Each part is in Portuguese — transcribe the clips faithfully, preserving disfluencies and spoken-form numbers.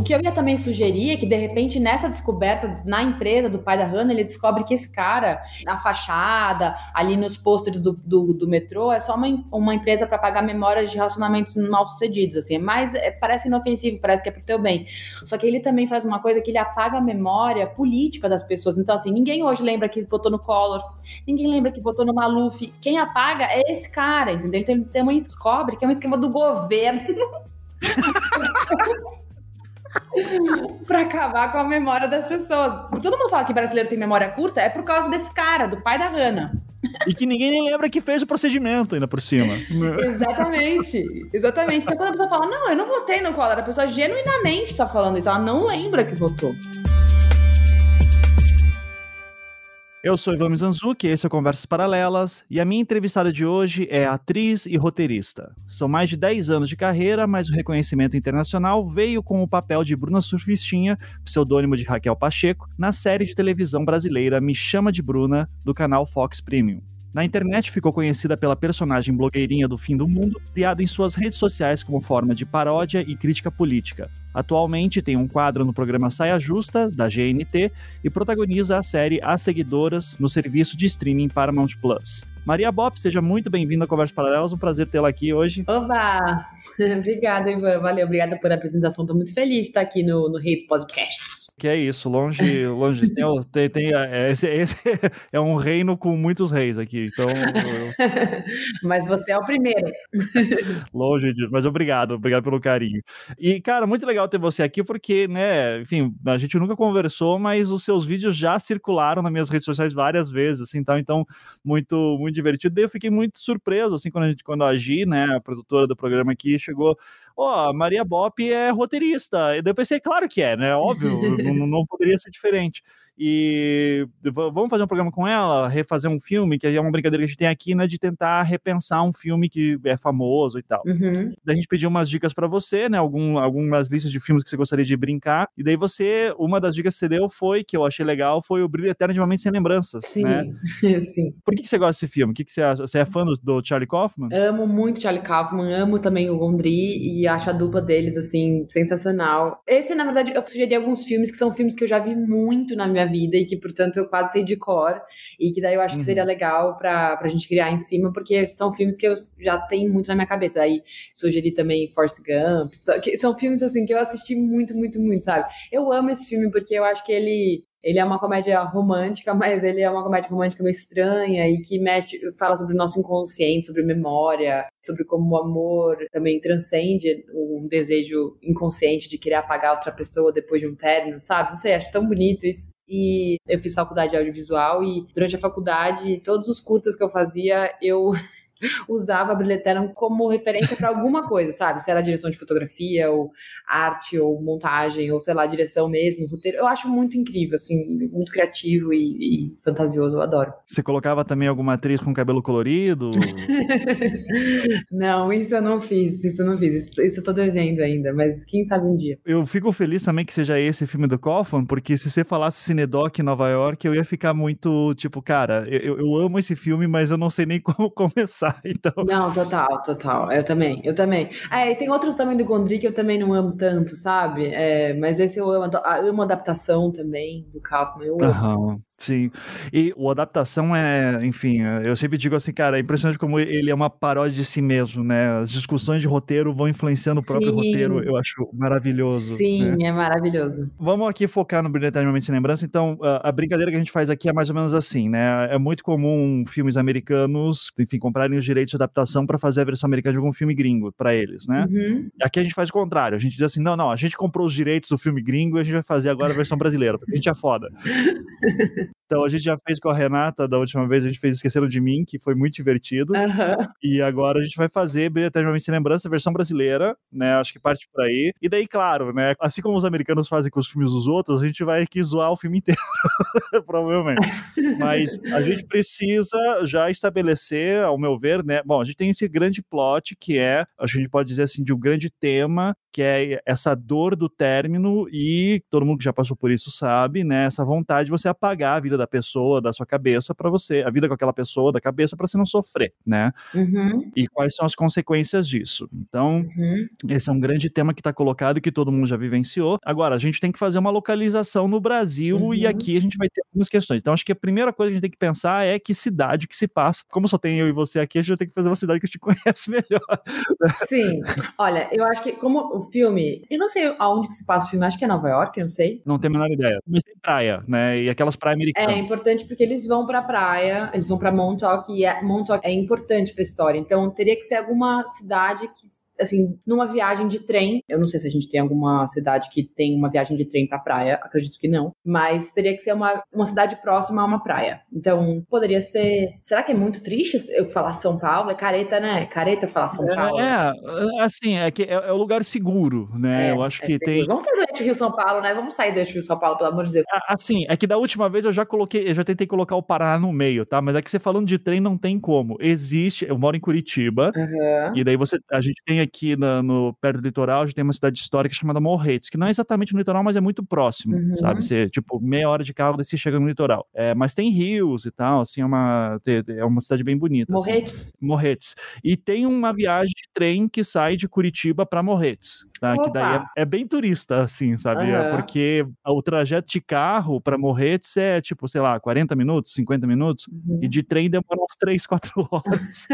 que eu ia também sugerir é que, de repente, nessa descoberta na empresa do pai da Hannah, ele descobre que esse cara, na fachada, ali nos pôsteres do, do, do metrô, é só uma, uma empresa para pagar memórias de relacionamentos mal sucedidos, assim, mas é, parece inofensivo, parece que é pro teu bem. Só que ele também faz uma coisa que ele apaga a memória política das pessoas. Então, assim, ninguém hoje lembra que votou no Collor, ninguém lembra que votou no Maluf. Quem apaga é esse cara, entendeu? Então ele também descobre que é um esquema do governo pra acabar com a memória das pessoas. Todo mundo fala que brasileiro tem memória curta, é por causa desse cara, do pai da Hannah. E que ninguém nem lembra que fez o procedimento ainda por cima. Exatamente, exatamente. Então quando a pessoa fala, não, eu não votei no Collor, a pessoa genuinamente tá falando isso, ela não lembra que votou. Eu sou Ivan Mizanzuki, esse é o Conversas Paralelas, e a minha entrevistada de hoje é atriz e roteirista. São mais de dez anos de carreira, mas o reconhecimento internacional veio com o papel de Bruna Surfistinha, pseudônimo de Raquel Pacheco, na série de televisão brasileira Me Chama de Bruna, do canal Fox Premium. Na internet ficou conhecida pela personagem blogueirinha do fim do mundo, criada em suas redes sociais como forma de paródia e crítica política. Atualmente tem um quadro no programa Saia Justa, da G N T, e protagoniza a série As Seguidoras no serviço de streaming Paramount Plus. Maria Bopp, seja muito bem-vinda ao Conversas Paralelas, um prazer tê-la aqui hoje. Oba! Obrigada, Ivan. Valeu, obrigada por a apresentação. Estou muito feliz de estar aqui no, no Redes Podcasts. Que é isso, longe, longe, tem, tem, tem esse, esse é um reino com muitos reis aqui, então... Mas você é o primeiro. Longe disso, mas obrigado, obrigado pelo carinho. E, cara, muito legal ter você aqui porque, né, enfim, a gente nunca conversou, mas os seus vídeos já circularam nas minhas redes sociais várias vezes, assim, então, então muito, muito divertido. Daí eu fiquei muito surpreso, assim, quando a gente, quando a Gi, né, a produtora do programa aqui, chegou, ó, oh, Maria Bopp é roteirista. E daí eu pensei, claro que é, né, óbvio, não, não poderia ser diferente. E vamos fazer um programa com ela, refazer um filme, que é uma brincadeira que a gente tem aqui, né, de tentar repensar um filme que é famoso e tal. Uhum. Daí a gente pediu umas dicas pra você, né, algum, algumas listas de filmes que você gostaria de brincar, e daí você, uma das dicas que você deu foi, que eu achei legal, foi O Brilho Eterno de Uma Mente Sem Lembranças, Sim, né? sim. Por que, que você gosta desse filme? O que, que você acha? Você é fã do, do Charlie Kaufman? Amo muito Charlie Kaufman, amo também o Gondry e acho a dupla deles, assim, sensacional. Esse, na verdade, eu sugeri alguns filmes que são filmes que eu já vi muito na minha vida e que, portanto, eu quase sei de cor e que daí eu acho Uhum. que seria legal pra, pra gente criar em cima, porque são filmes que eu já tenho muito na minha cabeça. Aí sugeri também Forrest Gump, que são filmes, assim, que eu assisti muito, muito, muito, sabe? Eu amo esse filme porque eu acho que ele... Ele é uma comédia romântica, mas ele é uma comédia romântica meio estranha e que mexe, fala sobre o nosso inconsciente, sobre memória, sobre como o amor também transcende um desejo inconsciente de querer apagar outra pessoa depois de um término, sabe? Não sei, acho tão bonito isso. E eu fiz faculdade de audiovisual e durante a faculdade, todos os curtas que eu fazia, eu... usava Brilho Eterno como referência para alguma coisa, sabe? Se era direção de fotografia, ou arte, ou montagem, ou sei lá, direção mesmo, roteiro. Eu acho muito incrível, assim, muito criativo e, e fantasioso, eu adoro. Você colocava também alguma atriz com cabelo colorido? Não, isso eu não fiz, isso eu não fiz, isso, isso eu tô devendo ainda, mas quem sabe um dia. Eu fico feliz também que seja esse filme do Kaufman, porque se você falasse Cinedoc em Nova York, eu ia ficar muito, tipo, cara, eu, eu amo esse filme, mas eu não sei nem como começar. Então... Não, total, total. Eu também, eu também. É, e tem outros também do Gondry que eu também não amo tanto, sabe? É, mas esse eu amo, eu amo a adaptação também do Kaufman. Eu amo. Uhum. Sim, e a adaptação é, enfim, eu sempre digo assim, cara, é impressionante como ele é uma paródia de si mesmo, né? As discussões de roteiro vão influenciando Sim. o próprio roteiro, eu acho maravilhoso. Sim, né? É maravilhoso. Vamos aqui focar no Brilho Eterno de Uma Mente Sem Lembrança, então a, a brincadeira que a gente faz aqui é mais ou menos assim, né? É muito comum filmes americanos, enfim, comprarem os direitos de adaptação para fazer a versão americana de algum filme gringo para eles, né? Uhum. Aqui a gente faz o contrário, a gente diz assim, não, não, a gente comprou os direitos do filme gringo e a gente vai fazer agora a versão brasileira, porque a gente é foda. Então a gente já fez com a Renata, da última vez a gente fez Esqueceram de Mim, que foi muito divertido, Uhum. e agora a gente vai fazer Brilho Eterno de Uma Mente Sem Lembrança, versão brasileira, né, acho que parte por aí, e daí claro, né, assim como os americanos fazem com os filmes dos outros, a gente vai aqui zoar o filme inteiro, provavelmente, mas a gente precisa já estabelecer, ao meu ver, né, bom, a gente tem esse grande plot que é, a gente pode dizer assim, de um grande tema, que é essa dor do término, e todo mundo que já passou por isso sabe, né, essa vontade de você apagar a vida vida da pessoa, da sua cabeça, pra você, a vida com aquela pessoa, da cabeça, pra você não sofrer, né? Uhum. E quais são as consequências disso. Então, uhum. esse é um grande tema que está colocado e que todo mundo já vivenciou. Agora, a gente tem que fazer uma localização no Brasil uhum. e aqui a gente vai ter algumas questões. Então, acho que a primeira coisa que a gente tem que pensar é que cidade que se passa. Como só tem eu e você aqui, a gente vai ter que fazer uma cidade que a gente conhece melhor. Sim. Olha, eu acho que como o filme... Eu não sei aonde que se passa o filme, acho que é Nova York, não sei. Não tenho a menor ideia. Mas tem praia, né? E aquelas praias americanas. É importante porque eles vão pra praia, eles vão pra Montauk, e é, Montauk é importante pra história. Então, teria que ser alguma cidade que... Assim, numa viagem de trem, eu não sei se a gente tem alguma cidade que tem uma viagem de trem pra praia, acredito que não, mas teria que ser uma, uma cidade próxima a uma praia. Então, poderia ser... Será que é muito triste eu falar São Paulo? É careta, né? Careta falar São Paulo. É, é assim, é que é, é o lugar seguro, né? É, eu acho é que seguro. tem... Vamos sair do eixo Rio-São Paulo, né? Vamos sair do eixo Rio-São Paulo, pelo amor de Deus. Assim, é que da última vez eu já coloquei, eu já tentei colocar o Paraná no meio, tá? Mas é que você falando de trem não tem como. Existe, eu moro em Curitiba, uhum. e daí você, a gente tem aqui na, no, perto do litoral, a gente tem uma cidade histórica chamada Morretes, que não é exatamente no litoral, mas é muito próximo, uhum. sabe? Você, tipo, meia hora de carro, daí você chega no litoral. É, mas tem rios e tal, assim, é uma, é uma cidade bem bonita. Morretes? Assim. Morretes. E tem uma viagem de trem que sai de Curitiba pra Morretes, tá? Que daí é, é bem turista, assim, sabe? Uhum. Porque o trajeto de carro pra Morretes é, tipo, sei lá, quarenta minutos, cinquenta minutos, uhum. e de trem demora uns três, quatro horas.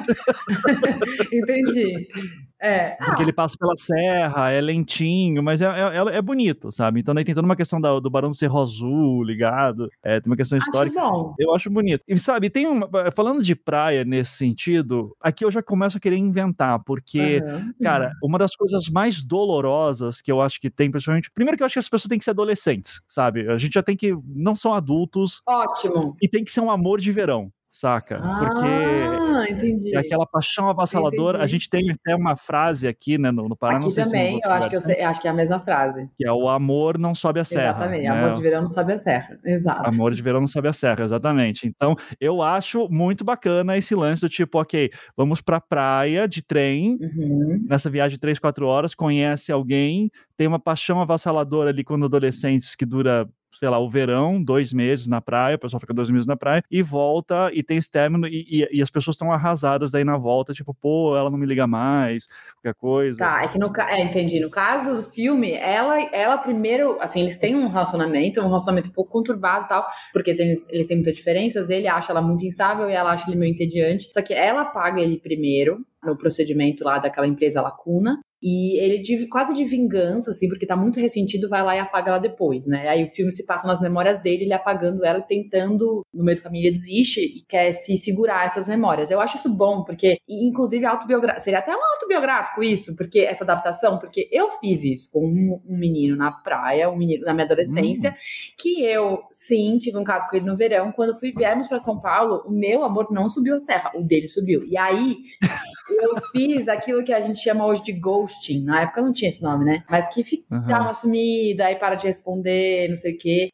Entendi. É. Porque ah. ele passa pela serra, é lentinho, mas é, é, é bonito, sabe? Então daí tem toda uma questão da, do Barão do Cerro Azul ligado, é, tem uma questão histórica. Acho bom. Eu acho bonito. E sabe, tem uma, falando de praia nesse sentido, aqui eu já começo a querer inventar, porque, uhum. cara, uma das coisas mais dolorosas que eu acho que tem, principalmente, primeiro que eu acho que as pessoas têm que ser adolescentes, sabe? A gente já tem que, não são adultos. Ótimo. E tem que ser um amor de verão. Saca? Ah, porque entendi. é aquela paixão avassaladora. Entendi. A gente tem até uma frase aqui, né, no, no Paraná, aqui não sei também, se nos eu acho que, eu sei, acho que é a mesma frase. Que é o amor não sobe a serra. Exatamente, né? amor de verão não sobe a serra. Exato. Amor de verão não sobe a serra, exatamente. Então, eu acho muito bacana esse lance do tipo, ok, vamos pra praia de trem, uhum. nessa viagem de três, quatro horas, conhece alguém, tem uma paixão avassaladora ali quando adolescentes que dura... sei lá, o verão, dois meses na praia, o pessoal fica dois meses na praia, e volta, e tem esse término, e, e, e as pessoas estão arrasadas daí na volta, tipo, pô, ela não me liga mais, qualquer coisa. Tá, é que no é, entendi. No caso do filme, ela, ela primeiro, assim, eles têm um relacionamento, um relacionamento um pouco conturbado e tal, porque tem, eles têm muitas diferenças, ele acha ela muito instável e ela acha ele meio entediante, só que ela paga ele primeiro, no procedimento lá daquela empresa Lacuna, e ele de, quase de vingança, assim, porque tá muito ressentido, vai lá e apaga ela depois, né? Aí o filme se passa nas memórias dele, ele apagando ela e tentando, no meio do caminho ele desiste e quer se segurar essas memórias. Eu acho isso bom, porque, inclusive, autobiográfico, seria até um autobiográfico isso, porque essa adaptação, porque eu fiz isso com um, um menino na praia, um menino na minha adolescência, hum. que eu, sim, tive um caso com ele no verão, quando fui, viemos pra São Paulo, o meu amor não subiu a serra, o dele subiu. E aí... eu fiz aquilo que a gente chama hoje de ghosting. Na época não tinha esse nome, né? Mas que fica, uhum. dá uma sumida, aí para de responder, não sei o quê.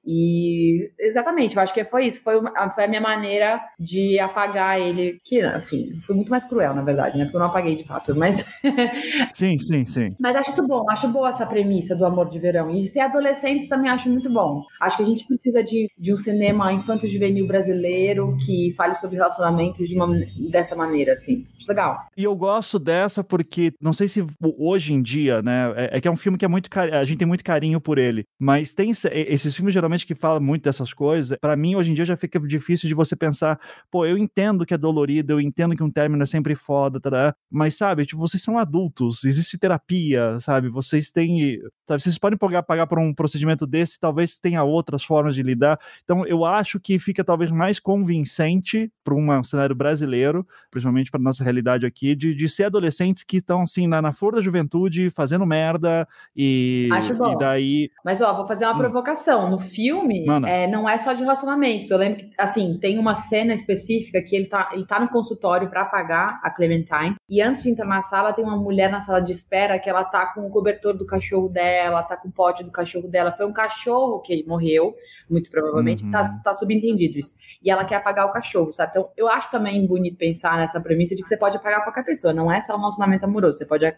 E exatamente, eu acho que foi isso. Foi, uma, foi a minha maneira de apagar ele. Que, enfim, foi muito mais cruel, na verdade, né? Porque eu não apaguei de fato, mas... sim, sim, sim. Mas acho isso bom, acho boa essa premissa do amor de verão. E ser adolescentes também acho muito bom. Acho que a gente precisa de, de um cinema infanto-juvenil brasileiro que fale sobre relacionamentos de uma, dessa maneira, assim. Acho legal. E eu gosto dessa porque, não sei se hoje em dia, né, é, é que é um filme que é muito, a gente tem muito carinho por ele, mas tem esses filmes geralmente que falam muito dessas coisas, pra mim hoje em dia já fica difícil de você pensar, pô, eu entendo que é dolorido, eu entendo que um término é sempre foda, tá, mas sabe, tipo, vocês são adultos, existe terapia, sabe, vocês têm, sabe, vocês podem pagar, pagar por um procedimento desse, talvez tenha outras formas de lidar, então eu acho que fica talvez mais convincente para um cenário brasileiro, principalmente para nossa realidade aqui, De, de ser adolescentes que estão, assim, na, na flor da juventude, fazendo merda, e, acho bom. E daí... Mas, ó, vou fazer uma hum. provocação. No filme, é, não é só de relacionamentos. Eu lembro que, assim, tem uma cena específica que ele tá, ele tá no consultório pra pagar a Clementine, e antes de entrar na sala, tem uma mulher na sala de espera que ela tá com o cobertor do cachorro dela, tá com o pote do cachorro dela. Foi um cachorro que morreu, muito provavelmente, uhum. tá, tá subentendido isso. E ela quer apagar o cachorro, sabe? Então, eu acho também bonito pensar nessa premissa de que você pode apagar qualquer pessoa, não é só um relacionamento amoroso, você pode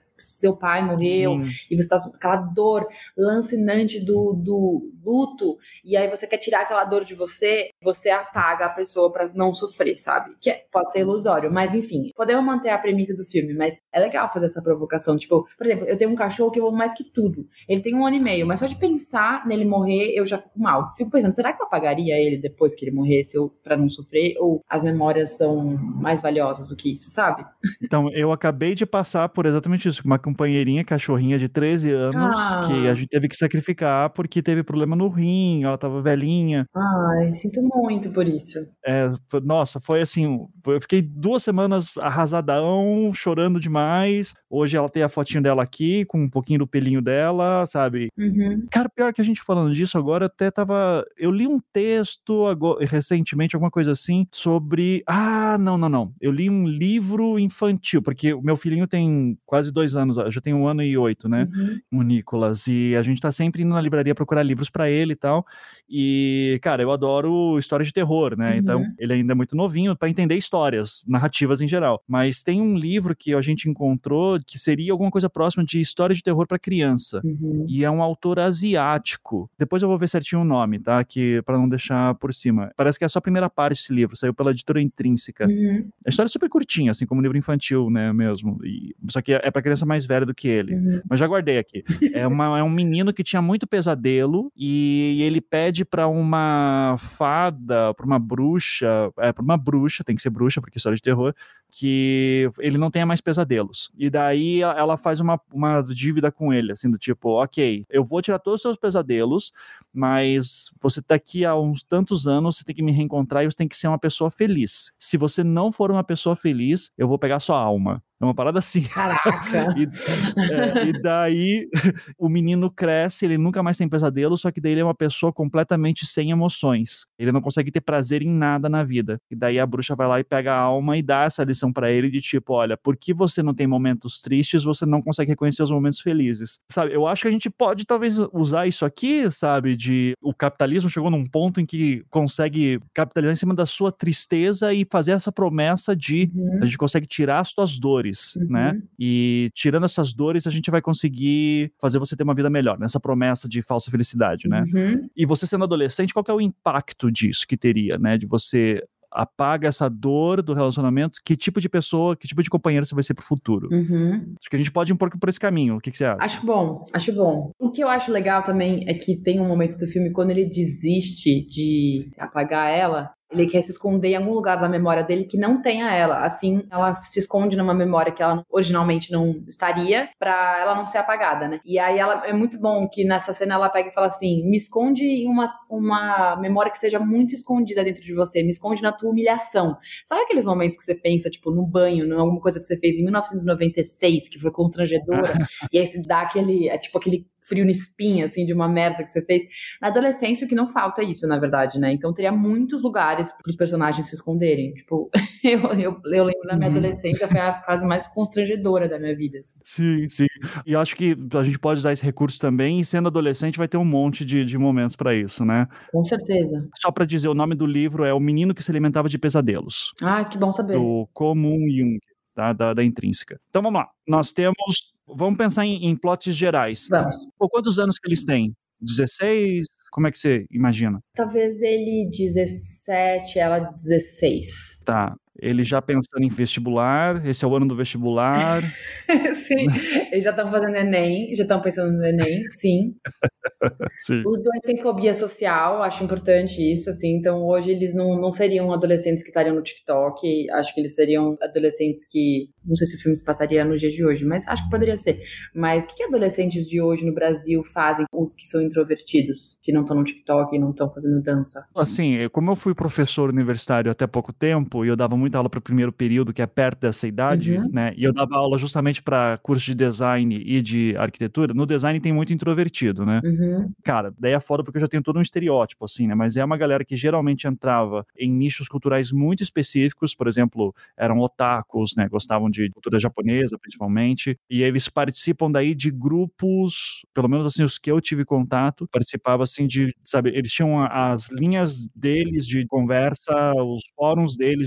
seu pai morreu, Sim. e você tá com aquela dor lancinante do, do luto, e aí você quer tirar aquela dor de você, você apaga a pessoa pra não sofrer, sabe? Que é, pode ser ilusório, mas enfim, podemos manter a premissa do filme, mas é legal fazer essa provocação. Tipo, por exemplo, eu tenho um cachorro que eu amo mais que tudo. Ele tem um ano e meio, mas só de pensar nele morrer, eu já fico mal. Fico pensando, será que eu apagaria ele depois que ele morresse, ou pra não sofrer? Ou as memórias são mais valiosas do que isso, sabe? Então, eu acabei de passar por exatamente isso, uma companheirinha, cachorrinha de treze anos, que a Ah, gente teve que sacrificar porque teve problema no rim, ela tava velhinha. ai, sinto muito por isso. É, foi- nossa, foi assim, foi- eu fiquei duas semanas arrasadão, chorando demais. Hoje ela tem a fotinho dela aqui, com um pouquinho do pelinho dela, sabe? Uhum, Cara, pior que a gente falando disso agora, eu até tava. Eu li um texto agora, recentemente, alguma coisa assim, sobre. Ah, não, não, não. Eu li um livro infantil, porque o meu filhinho tem quase dois anos, já tem um ano e oito, né? uhum, O Nicolas. E a gente tá sempre indo na livraria procurar livros pra ele e tal. E, cara, eu adoro histórias de terror, né? Então, uhum, ele ainda é muito novinho pra entender histórias, narrativas em geral. Mas tem um livro que a gente encontrou que seria alguma coisa próxima de história de terror pra criança. uhum, E é um autor asiático. Depois eu vou ver certinho o nome, tá? Que para não deixar por cima. Parece que é só a primeira parte desse livro, saiu pela editora Intrínseca. uhum, A história é super curtinha, assim como um livro infantil, né, mesmo. E, só que é pra criança mais velha do que ele. uhum, Mas já guardei aqui. É, uma, é um menino que tinha muito pesadelo e ele pede pra uma fada, pra uma bruxa, é, pra uma bruxa, tem que ser bruxa, porque é história de terror, que ele não tenha mais pesadelos. E daí ela faz uma, uma dívida com ele, assim, do tipo, ok, eu vou tirar todos os seus pesadelos, mas você daqui a uns tantos anos, você tem que me reencontrar e você tem que ser uma pessoa feliz. Se você não for uma pessoa feliz, eu vou pegar sua alma. É uma parada assim. Caraca. E, é, e daí o menino cresce, ele nunca mais tem pesadelo, só que daí ele é uma pessoa completamente sem emoções. Ele não consegue ter prazer em nada na vida. E daí a bruxa vai lá e pega a alma e dá essa lição pra ele de tipo, olha, por que você não tem momentos tristes, você não consegue reconhecer os momentos felizes? Sabe, eu acho que a gente pode talvez usar isso aqui, sabe, de o capitalismo chegou num ponto em que consegue capitalizar em cima da sua tristeza e fazer essa promessa de a Uhum, gente consegue tirar as tuas dores, né? uhum, E tirando essas dores, a gente vai conseguir fazer você ter uma vida melhor, nessa promessa de falsa felicidade, né? uhum, E você sendo adolescente, qual que é o impacto disso que teria, né? De você apaga essa dor do relacionamento, que tipo de pessoa, que tipo de companheiro você vai ser pro futuro? uhum. Acho que a gente pode ir um pouco por esse caminho. O que, que você acha? Acho bom, acho bom. O que eu acho legal também é que tem um momento do filme quando ele desiste de apagar ela, ele quer se esconder em algum lugar da memória dele que não tenha ela. Assim, ela se esconde numa memória que ela originalmente não estaria, pra ela não ser apagada, né? E aí ela é muito bom que nessa cena ela pega e fala assim: me esconde em uma, uma memória que seja muito escondida dentro de você, me esconde na tua humilhação. Sabe aqueles momentos que você pensa, tipo, no banho, em alguma coisa que você fez em mil novecentos e noventa e seis, que foi constrangedora, e aí se dá aquele, é tipo aquele frio na espinha, assim, de uma merda que você fez. Na adolescência, o que não falta é isso, na verdade, né? Então teria muitos lugares pros personagens se esconderem. Tipo, eu, eu, eu lembro da minha Uhum. adolescência, foi a fase mais constrangedora da minha vida, assim. Sim, sim. E acho que a gente pode usar esse recurso também, e sendo adolescente vai ter um monte de, de momentos para isso, né? Com certeza. Só para dizer, o nome do livro é O Menino que se Alimentava de Pesadelos, Ah, que bom saber. do Comum Jung, tá? da, da Intrínseca. Então vamos lá. Nós temos. Vamos pensar em, em plots gerais. Vamos. Pô, quantos anos que eles têm? dezesseis? Como é que você imagina? Talvez ele dezessete, ela dezesseis. Tá. Ele já pensando em vestibular, esse é o ano do vestibular. Sim, eles já estão fazendo Enem, já estão pensando no Enem, sim. Sim. Os dois têm fobia social, acho importante isso, assim, então hoje eles não, não seriam adolescentes que estariam no TikTok, acho que eles seriam adolescentes que, não sei se o filme se passaria nos dias de hoje, mas acho que poderia ser. Mas o que, que adolescentes de hoje no Brasil fazem com os que são introvertidos, que não estão no TikTok e não estão fazendo dança? Assim, eu- como eu fui professor universitário até pouco tempo, e eu dava muita aula para o primeiro período, que é perto dessa idade, Uhum, né? E eu dava aula justamente para curso de design e de arquitetura. No design tem muito introvertido, né? uhum, Cara, daí é foda porque eu já tenho todo um estereótipo, assim, né? Mas é uma galera que geralmente entrava em nichos culturais muito específicos, por exemplo, eram otakus, né? Gostavam de cultura japonesa, principalmente, e eles participam daí de grupos, pelo menos assim, os que eu tive contato, participava assim de, sabe, eles tinham a- as linhas deles de conversa, os fóruns deles de conversa,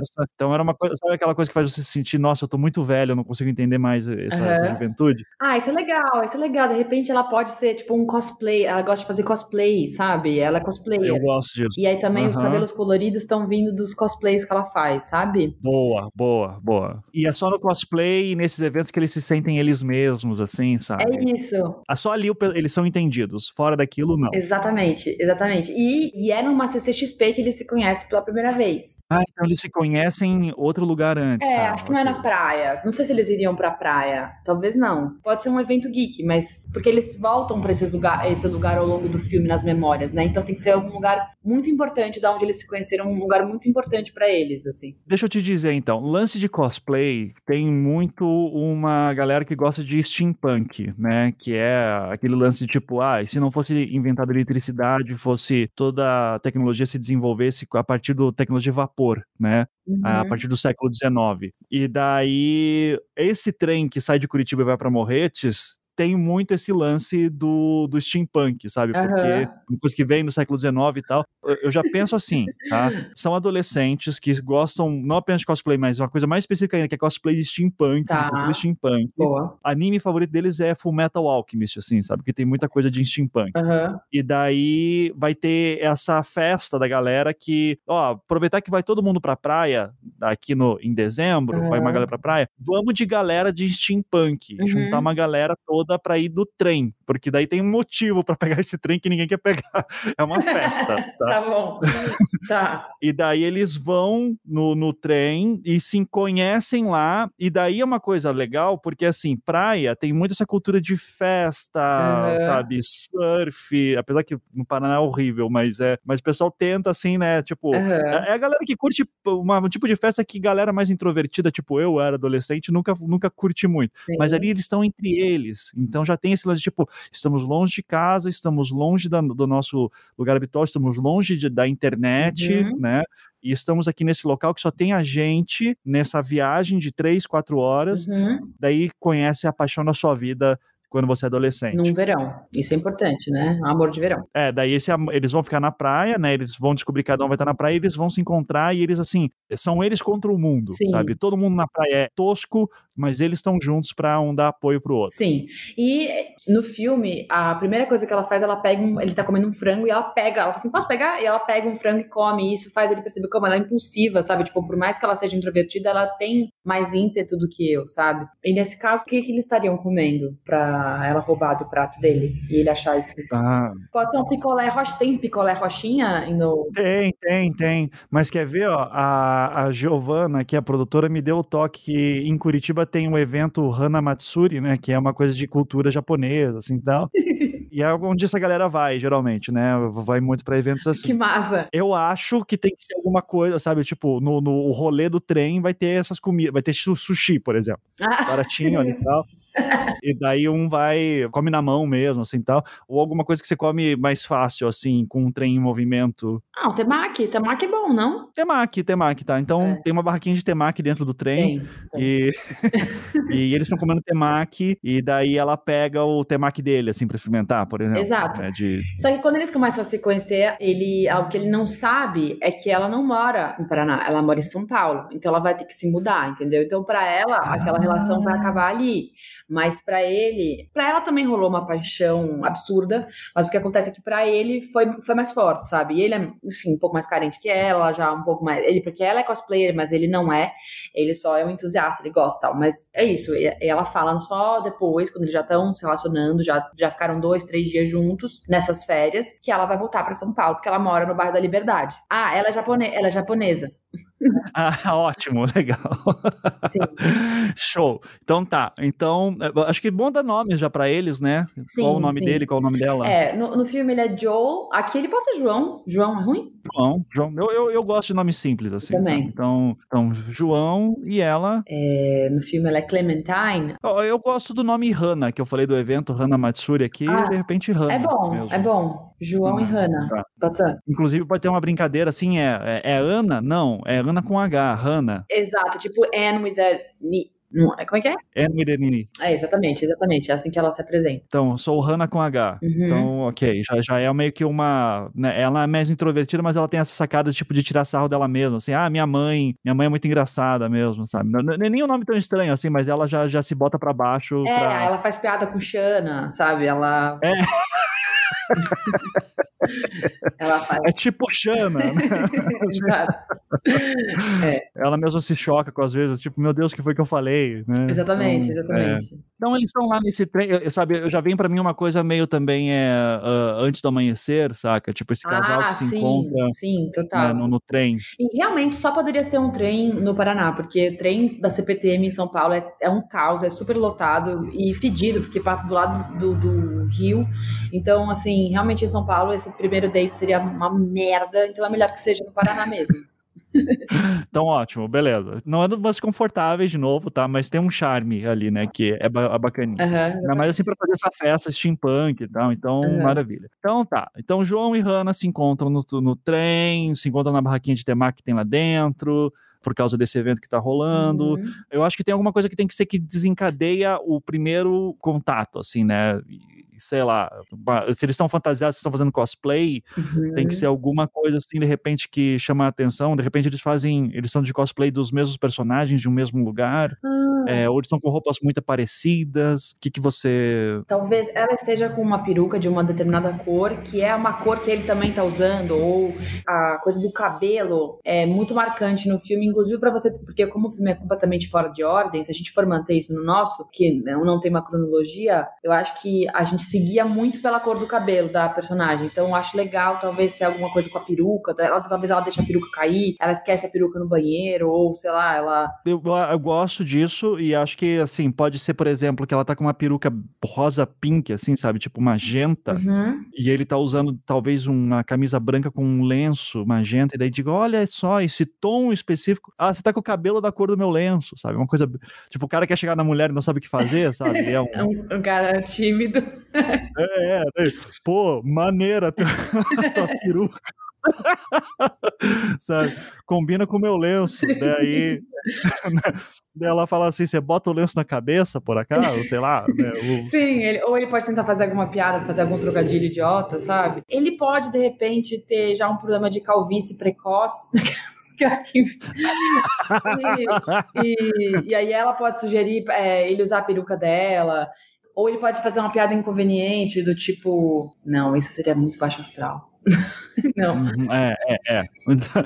conversa. Então era uma coisa, sabe aquela coisa que faz você se sentir, nossa, eu tô muito velho, eu não consigo entender mais essa, Aham. essa juventude? Ah, isso é legal, isso é legal. De repente ela pode ser tipo um cosplay, ela gosta de fazer cosplay, sabe? Ela é Eu cosplayer. gosto disso. E aí também os Aham. cabelos coloridos estão vindo dos cosplays que ela faz, sabe? Boa, boa, boa. E é só no cosplay e nesses eventos que eles se sentem eles mesmos, assim, É sabe? isso. É só ali o pe- eles são entendidos, fora daquilo, não. Exatamente, exatamente. E, e é numa C C X P que eles se conhecem pela primeira vez. Ah, então eles se conhecem em outro lugar antes, É, tá? acho que não é Ok. na praia. Não sei se eles iriam pra praia. Talvez não. Pode ser um evento geek, mas porque eles voltam pra esses lugar, esse lugar ao longo do filme nas memórias, né? Então tem que ser algum lugar muito importante da onde eles se conheceram, um lugar muito importante pra eles, assim. Deixa eu te dizer então, lance de cosplay tem muito uma galera que gosta de steampunk, né? Que é aquele lance de tipo, ah, e se não fosse inventada eletricidade, fosse toda a tecnologia se desenvolvesse a partir da tecnologia de vapor, né? A Uhum. partir do século dezenove. E daí, esse trem que sai de Curitiba e vai para Morretes tem muito esse lance do, do steampunk, sabe? Porque Aham. uma coisa que vem do século dezenove e tal. Eu, eu já penso assim, tá? São adolescentes que gostam não apenas de cosplay, mas uma coisa mais específica ainda, que é cosplay de steampunk, de cultura Tá. steampunk. Boa. Anime favorito deles é Full Metal Alchemist, assim, sabe? Que tem muita coisa de steampunk. Aham. E daí vai ter essa festa da galera que, ó, aproveitar que vai todo mundo pra praia, aqui no, em dezembro, vai uma galera Aham. pra praia, vamos de galera de steampunk, juntar Uhum. uma galera toda pra ir do trem, porque daí tem um motivo pra pegar esse trem que ninguém quer pegar, é uma festa, tá? Tá bom. Tá. E daí eles vão no, no trem e se conhecem lá, e daí é uma coisa legal, porque assim, praia tem muito essa cultura de festa, Aham. sabe, surf, apesar que no Paraná é horrível, mas é, mas o pessoal tenta assim, né, tipo, Aham. é é a galera que curte uma, um tipo de festa que galera mais introvertida, tipo eu era adolescente, nunca, nunca curti muito, mas ali Sim. eles estão entre eles, então já tem esse lance de, tipo, estamos longe de casa, estamos longe da- do nosso lugar habitual, estamos longe de- da internet, Uhum. né? E estamos aqui nesse local que só tem a gente nessa viagem de três, quatro horas, Uhum. daí conhece a paixão da sua vida quando você é Num adolescente. verão. Isso é importante, né? Amor de verão. É, daí esse, am- eles vão ficar na praia, né? Eles vão descobrir que cada um vai estar na praia, e eles vão se encontrar e eles, assim, são eles contra o mundo, sabe? Sim. Todo mundo na praia é tosco, mas eles estão juntos pra um dar apoio pro outro. Sim. E no filme, a primeira coisa que ela faz, ela pega um, ele tá comendo um frango e ela pega, ela fala assim, posso pegar? E ela pega um frango e come, e isso faz ele perceber como ela é impulsiva, sabe? Tipo, por mais que ela seja introvertida, ela tem mais ímpeto do que eu, sabe? E nesse caso, o que, que eles estariam comendo pra ela roubar do prato dele e ele achar isso? Ah, Pode ser um picolé roxa, tem picolé roxinha no... tem, tem, tem. Mas quer ver, ó, a, a Giovana, que é a produtora, me deu o toque que em Curitiba tem um evento Hana Matsuri, né? Que é uma coisa de cultura japonesa, assim, tal. E é onde essa galera vai, geralmente, né? Vai muito pra eventos assim. Que massa. Eu acho que tem que ser alguma coisa, sabe? Tipo, no, no rolê do trem vai ter essas comidas, vai ter su- sushi, por exemplo. Ah. Baratinho ali e tal. E daí um vai, come na mão mesmo, assim, tal. Ou alguma coisa que você come mais fácil, assim, com um trem em movimento. Ah, o temaki. Temaki é bom, não? Temaki, temaki, tá? Então É. tem uma barraquinha de temaki dentro do trem. Tem. tem. E, e eles estão comendo temaki, e daí ela pega o temaki dele, assim, pra experimentar, por exemplo. Exato. Né, de... Só que quando eles começam a se conhecer, ele, algo que ele não sabe é que ela não mora em Paraná, ela mora em São Paulo. Então ela vai ter que se mudar, entendeu? Então pra ela, aquela relação vai acabar ali. Mas pra ele, pra ela também rolou uma paixão absurda, mas o que acontece é que pra ele foi, foi mais forte, sabe? E ele é, enfim, um pouco mais carente que ela, já um pouco mais, ele, porque ela é cosplayer, mas ele não é, ele só é um entusiasta, ele gosta e tal, mas é isso, e ela fala só depois, quando eles já estão se relacionando, já, já ficaram dois, três dias juntos, nessas férias, que ela vai voltar pra São Paulo, porque ela mora no bairro da Liberdade. Ah, ela é, japone, ela é japonesa. Ah, ótimo, legal. Sim. Show. Então tá. Então, acho que é bom dar nome já pra eles, né? Sim, Qual o nome sim. dele, qual o nome dela? É, no, no filme ele é Joel, aqui ele pode ser João. João é ruim? João. João. Eu, eu, eu gosto de nomes simples, assim, Também. sabe? Então, então, João e ela. É, no filme ela é Clementine. Eu, eu gosto do nome Hana, que eu falei do evento, Hana Matsuri aqui, Ah, de repente Hana. É bom, mesmo. é bom. João e Hum, Hannah. tá. Pode ser? Inclusive, pode ter uma brincadeira assim: é, é, é Ana? Não, é Ana com H, Hana. Exato, tipo Anne with a Não, é, como é que é? Anne with an E. É, exatamente, exatamente. É assim que ela se apresenta. Então, sou Hannah com H. Uhum. Então, ok, já, já é meio que uma... Né, ela é mais introvertida, mas ela tem essa sacada tipo de tirar sarro dela mesma, assim, ah, minha mãe, minha mãe é muito engraçada mesmo, sabe? Não, não, nem um nome tão estranho assim, mas ela já, já se bota pra baixo. É, pra... ela faz piada com Xana, sabe? Ela... É. Ela faz... É tipo Xana, né? Exato. É. Ela mesma se choca com as vezes, tipo, meu Deus, o que foi que eu falei? Né? Exatamente, então, exatamente. É... Então eles estão lá nesse trem, eu, sabe, eu já vem pra mim uma coisa meio também é, uh, antes do amanhecer, saca? Tipo, esse casal Ah, que se sim, encontra sim, total. né, no, no trem. E realmente só poderia ser um trem no Paraná, porque o trem da C P T M em São Paulo é, é um caos, é super lotado e fedido, porque passa do lado do, do Rio. Então, assim, realmente em São Paulo esse primeiro date seria uma merda, então é melhor que seja no Paraná mesmo. Então, ótimo, beleza. Não é dos mais confortáveis de novo, tá? Mas tem um charme ali, né? Que é ba bacaninha. Uhum, Ainda mais assim pra fazer essa festa steampunk e tal. Então, uhum. maravilha. Então, tá. Então, João e Hannah se encontram no, no trem, se encontram na barraquinha de temaki que tem lá dentro, por causa desse evento que tá rolando. Uhum. Eu acho que tem alguma coisa que tem que ser que desencadeia o primeiro contato, assim, né? Sei lá, se eles estão fantasiados, se estão fazendo cosplay, uhum. tem que ser alguma coisa assim, de repente, que chama a atenção, de repente eles fazem, eles são de cosplay dos mesmos personagens de um mesmo lugar, Ah. é, ou eles estão com roupas muito parecidas, o que que você... Talvez ela esteja com uma peruca de uma determinada cor, que é uma cor que ele também tá usando, ou a coisa do cabelo é muito marcante no filme, inclusive pra você, porque como o filme é completamente fora de ordem, se a gente for manter isso no nosso, que não tem uma cronologia, eu acho que a gente seguia muito pela cor do cabelo da personagem, então eu acho legal talvez ter alguma coisa com a peruca, ela, talvez ela deixe a peruca cair, ela esquece a peruca no banheiro, ou sei lá, ela... Eu, eu gosto disso e acho que, assim, pode ser, por exemplo, que ela tá com uma peruca rosa pink, assim, sabe, tipo magenta, uhum. E ele tá usando talvez uma camisa branca com um lenço magenta, e daí digo, olha só, esse tom específico, ah, você tá com o cabelo da cor do meu lenço, sabe, uma coisa, tipo, o cara quer chegar na mulher e não sabe o que fazer, sabe, é um... É um, um cara tímido. É, é, pô, maneira a tua, a tua peruca. Sabe, combina com o meu lenço, daí, daí ela fala assim, você bota o lenço na cabeça, por acaso, sei lá, né, o... Sim, ele, ou ele pode tentar fazer alguma piada, fazer algum trocadilho idiota, sabe? Ele pode, de repente, ter já um problema de calvície precoce, e, e, e aí ela pode sugerir é, ele usar a peruca dela, ou ele pode fazer uma piada inconveniente do tipo, não, isso seria muito baixo astral. Não. Uhum, é, é, é.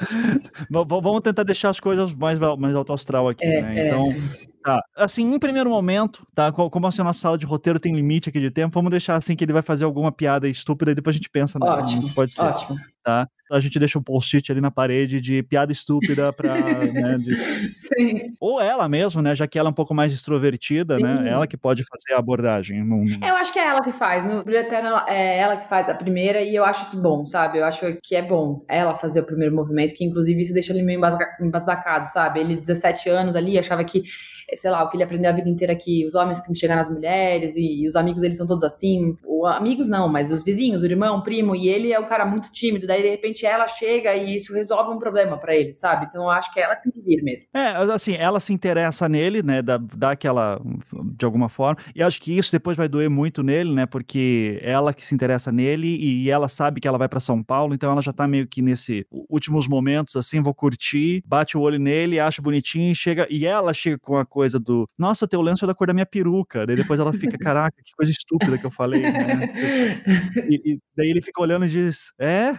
Vamos tentar deixar as coisas mais, mais alto astral aqui, é, né? É. Então, tá. Assim, em primeiro momento, tá? Como assim a nossa sala de roteiro tem limite aqui de tempo, vamos deixar assim que ele vai fazer alguma piada estúpida e depois a gente pensa ótimo, no que pode ser. Ótimo. Tá? A gente deixa um post-it ali na parede de piada estúpida pra, né, de... Sim. Ou ela mesmo, né, já que ela é um pouco mais extrovertida, Sim. né, ela que pode fazer a abordagem. Não... Eu acho que é ela que faz, no Brilho Eterno é ela que faz a primeira e eu acho isso bom, sabe, eu acho que é bom ela fazer o primeiro movimento, que inclusive isso deixa ele meio embasbacado, sabe, ele dezessete anos ali, achava que, sei lá, o que ele aprendeu a vida inteira que os homens têm que chegar nas mulheres e, e os amigos eles são todos assim, o, amigos não, mas os vizinhos, o irmão, o primo, e ele é um cara muito tímido, daí de repente ela chega e isso resolve um problema pra ele, sabe? Então eu acho que ela tem que vir mesmo. É, assim, ela se interessa nele, né, dá, dá aquela, de alguma forma, e acho que isso depois vai doer muito nele, né, porque ela que se interessa nele e ela sabe que ela vai pra São Paulo, então ela já tá meio que nesse últimos momentos, assim, vou curtir, bate o olho nele, acha bonitinho, e chega, e ela chega com a coisa do, nossa, teu lenço é da cor da minha peruca, daí depois ela fica, caraca, que coisa estúpida que eu falei, né, e, e daí ele fica olhando e diz, é?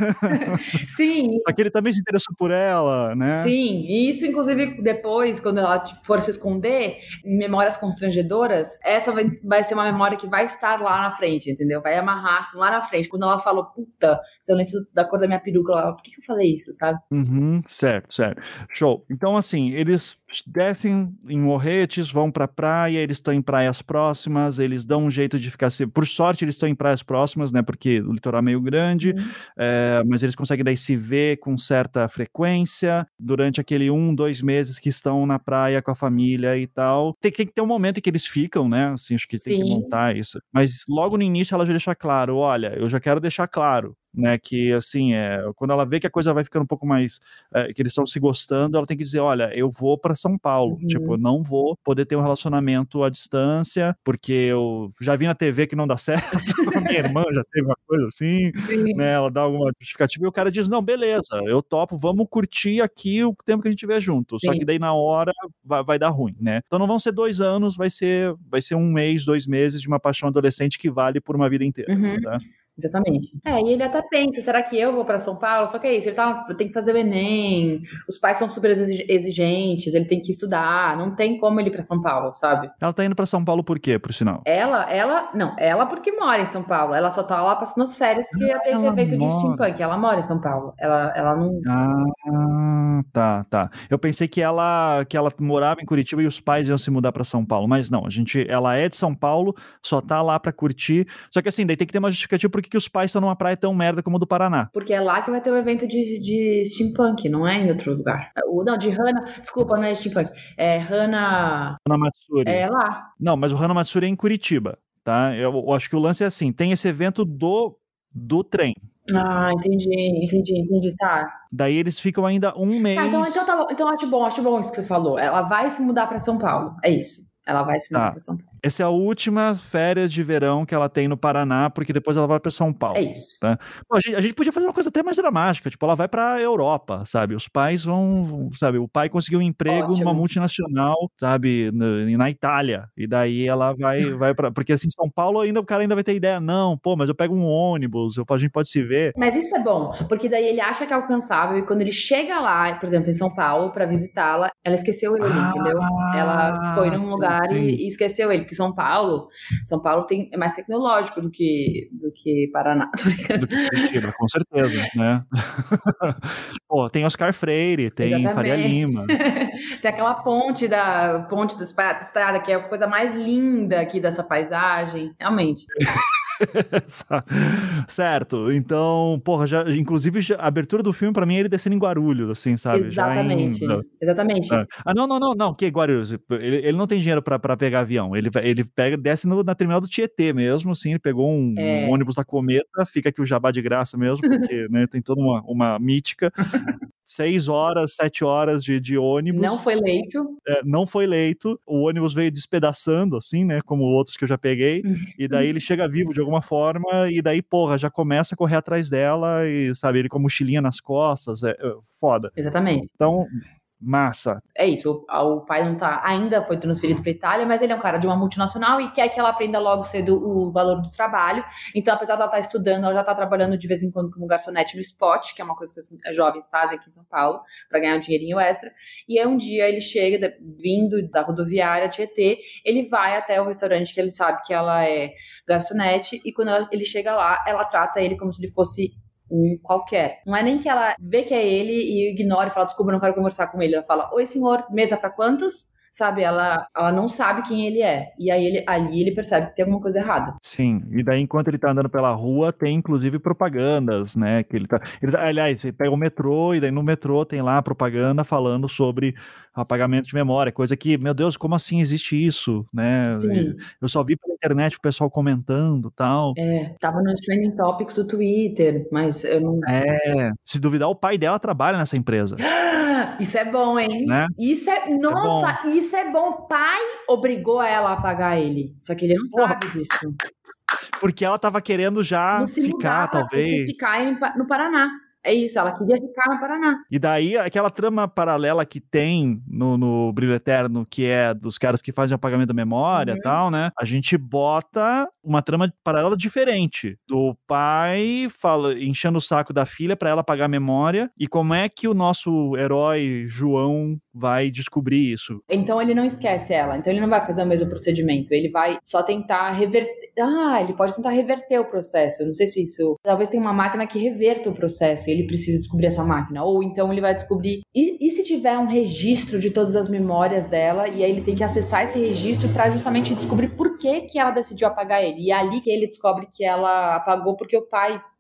Sim. Só que ele também se interessou por ela, né? Sim, e isso inclusive depois, quando ela for se esconder, em memórias constrangedoras, essa vai, vai ser uma memória que vai estar lá na frente, entendeu? Vai amarrar lá na frente. Quando ela falou, puta, seu lenço da cor da minha peruca, ela, por que, que eu falei isso, sabe? Uhum, certo, certo. Show. Então, assim, eles descem em Morretes, vão pra praia, eles estão em praias próximas, eles dão um jeito de ficar... Por sorte, eles estão em praias próximas, né? Porque o litoral é meio grande, uhum. é, mas eles conseguem daí se ver com certa frequência durante aquele um, dois meses que estão na praia com a família e tal. Tem, tem que ter um momento em que eles ficam, né? Assim, acho que tem Sim. que montar isso. Mas logo no início ela já deixa claro, olha, eu já quero deixar claro, né, que assim, é, quando ela vê que a coisa vai ficando um pouco mais, é, que eles estão se gostando, ela tem que dizer, olha, eu vou para São Paulo, Uhum. tipo, eu não vou poder ter um relacionamento à distância, porque eu já vi na T V que não dá certo, minha irmã já teve uma coisa assim, Sim. né, ela dá alguma justificativa e o cara diz, não, beleza, eu topo, vamos curtir aqui o tempo que a gente tiver junto, só Sim. que daí na hora vai, vai dar ruim, né, então não vão ser dois anos, vai ser, vai ser um mês, dois meses de uma paixão adolescente que vale por uma vida inteira, Uhum. tá? Exatamente. É, e ele até pensa, será que eu vou para São Paulo? Só que é isso, ele tá, tem que fazer o Enem, os pais são super exigentes, ele tem que estudar, não tem como ele ir para São Paulo, sabe? Ela tá indo para São Paulo por quê, por sinal? Ela, ela, não, ela porque mora em São Paulo, ela só tá lá passando as férias porque ia ter esse Ela evento de mora. steampunk, ela mora em São Paulo, ela, ela não... Ah, tá, tá. Eu pensei que ela, que ela morava em Curitiba e os pais iam se mudar para São Paulo, mas não, a gente, ela é de São Paulo, só tá lá para curtir, só que assim, daí tem que ter uma justificativa porque que os pais estão numa praia tão merda como a do Paraná. Porque é lá que vai ter o evento de, de steampunk, não é em outro lugar. O, não, de Hana, desculpa, não é steampunk, é Hana... Hana Matsuri. É lá. Não, mas o Hana Matsuri é em Curitiba, tá? Eu, eu acho que o lance é assim, tem esse evento do, do trem. Ah, entendi, entendi, entendi, tá. Daí eles ficam ainda um mês... Tá, então, então, tá bom, então acho bom, acho bom isso que você falou. Ela vai se mudar pra São Paulo, é isso. Ela vai se mudar Tá. pra São Paulo. Essa é a última férias de verão que ela tem no Paraná, porque depois ela vai para São Paulo. É isso. Tá? Bom, a, gente, a gente podia fazer uma coisa até mais dramática, tipo, ela vai para Europa, sabe? Os pais vão, sabe? O pai conseguiu um emprego Ótimo. numa multinacional, sabe? Na, na Itália. E daí ela vai, vai para, porque assim, São Paulo ainda o cara ainda vai ter ideia, não, pô, mas eu pego um ônibus, eu, a gente pode se ver. Mas isso é bom, porque daí ele acha que é alcançável e quando ele chega lá, por exemplo, em São Paulo, para visitá-la, ela esqueceu ele, ah, entendeu? Ela foi num lugar e, e esqueceu ele, porque São Paulo, São Paulo tem, é mais tecnológico do que, do que Paraná. Do que Curitiba, com certeza, né? Pô, tem Oscar Freire, tem Exatamente. Faria Lima. Tem aquela ponte da ponte da estrada, que é a coisa mais linda aqui dessa paisagem, realmente. Certo, então, porra, já, inclusive já, a abertura do filme pra mim é ele descendo em Guarulhos, assim, sabe? Exatamente, já em, exatamente. É. Ah, não, não, não, não, que Guarulhos, ele, ele não tem dinheiro pra, pra pegar avião, ele, ele pega, desce no, na terminal do Tietê mesmo, assim, ele pegou um, É. um ônibus da Cometa, fica aqui o jabá de graça mesmo, porque, né, tem toda uma, uma mítica. Seis horas, sete horas de, de ônibus. Não foi leito. É, não foi leito. O ônibus veio despedaçando, assim, né? Como outros que eu já peguei. E daí ele chega vivo de alguma forma. E daí, porra, já começa a correr atrás dela. E, sabe, ele com a mochilinha nas costas. É, é foda. Exatamente. Então... Massa. É isso, o, o pai não tá, ainda foi transferido para Itália, mas ele é um cara de uma multinacional e quer que ela aprenda logo cedo o valor do trabalho. Então, apesar de ela estar estudando, ela já está trabalhando de vez em quando como garçonete no Spot, que é uma coisa que as jovens fazem aqui em São Paulo, para ganhar um dinheirinho extra. E aí um dia ele chega, vindo da rodoviária Tietê, ele vai até o restaurante que ele sabe que ela é garçonete, e quando ela, ele chega lá, ela trata ele como se ele fosse um qualquer. Não é nem que ela vê que é ele e ignora e fala, desculpa, não quero conversar com ele. Ela fala, oi senhor, mesa pra quantos? Sabe, ela, ela não sabe quem ele é. E aí ele, ali ele percebe que tem alguma coisa errada. Sim, e daí enquanto ele tá andando pela rua, tem inclusive propagandas, né, que ele tá... Ele, aliás, ele pega o metrô e daí no metrô tem lá a propaganda falando sobre apagamento de memória, coisa que, meu Deus, como assim existe isso, né? Sim. Eu só vi pela internet o pessoal comentando e tal. É, tava nos trending topics do Twitter, mas eu não... É, se duvidar, o pai dela trabalha nessa empresa. Isso é bom, hein? Né? Isso é... Isso Nossa, é bom. isso é bom. O pai obrigou ela a pagar ele. Só que ele não Porra. sabe disso. Porque ela tava querendo já Não se ficar, mudar pra, talvez. se ficar em- no Paraná. É isso, ela queria ficar no Paraná. E daí, aquela trama paralela que tem no, no Brilho Eterno, que é dos caras que fazem apagamento da memória e Uhum. tal, né? A gente bota uma trama paralela diferente. Do pai fala, enchendo o saco da filha pra ela apagar a memória. E como é que o nosso herói, João, vai descobrir isso? Então ele não esquece ela, então ele não vai fazer o mesmo procedimento, ele vai só tentar reverter. Ah, ele pode tentar reverter o processo. Eu não sei se isso. Talvez tenha uma máquina que reverta o processo e ele precisa descobrir essa máquina. Ou então ele vai descobrir. E, e se tiver um registro de todas as memórias dela, e aí ele tem que acessar esse registro para justamente descobrir por que, que ela decidiu apagar ele. E é ali que ele descobre que ela apagou porque o pai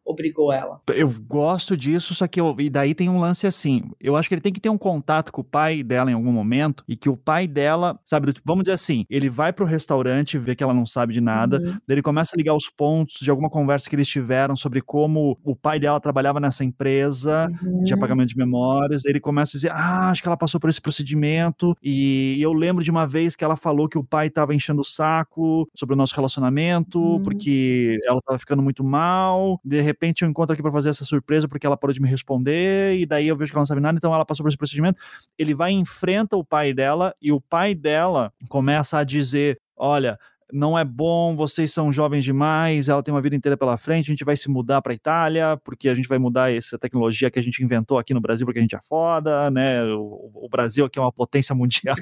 obrigou ela. Eu gosto disso, só que eu, e daí tem um lance assim, eu acho que ele tem que ter um contato com o pai dela em algum momento, e que o pai dela, sabe, vamos dizer assim, ele vai pro restaurante, vê que ela não sabe de nada, Uhum. daí ele começa a ligar os pontos de alguma conversa que eles tiveram sobre como o pai dela trabalhava nessa empresa de Uhum. apagamento de memórias, daí ele começa a dizer, ah, acho que ela passou por esse procedimento, e eu lembro de uma vez que ela falou que o pai tava enchendo o saco sobre o nosso relacionamento, Uhum. porque ela tava ficando muito mal, de repente eu encontro aqui pra fazer essa surpresa porque ela parou de me responder, e daí eu vejo que ela não sabe nada, então ela passou por esse procedimento. Ele vai e enfrenta o pai dela, e o pai dela começa a dizer, olha, não é bom, vocês são jovens demais, ela tem uma vida inteira pela frente, a gente vai se mudar pra Itália, porque a gente vai mudar essa tecnologia que a gente inventou aqui no Brasil, porque a gente é foda, né, o, o Brasil aqui é uma potência mundial,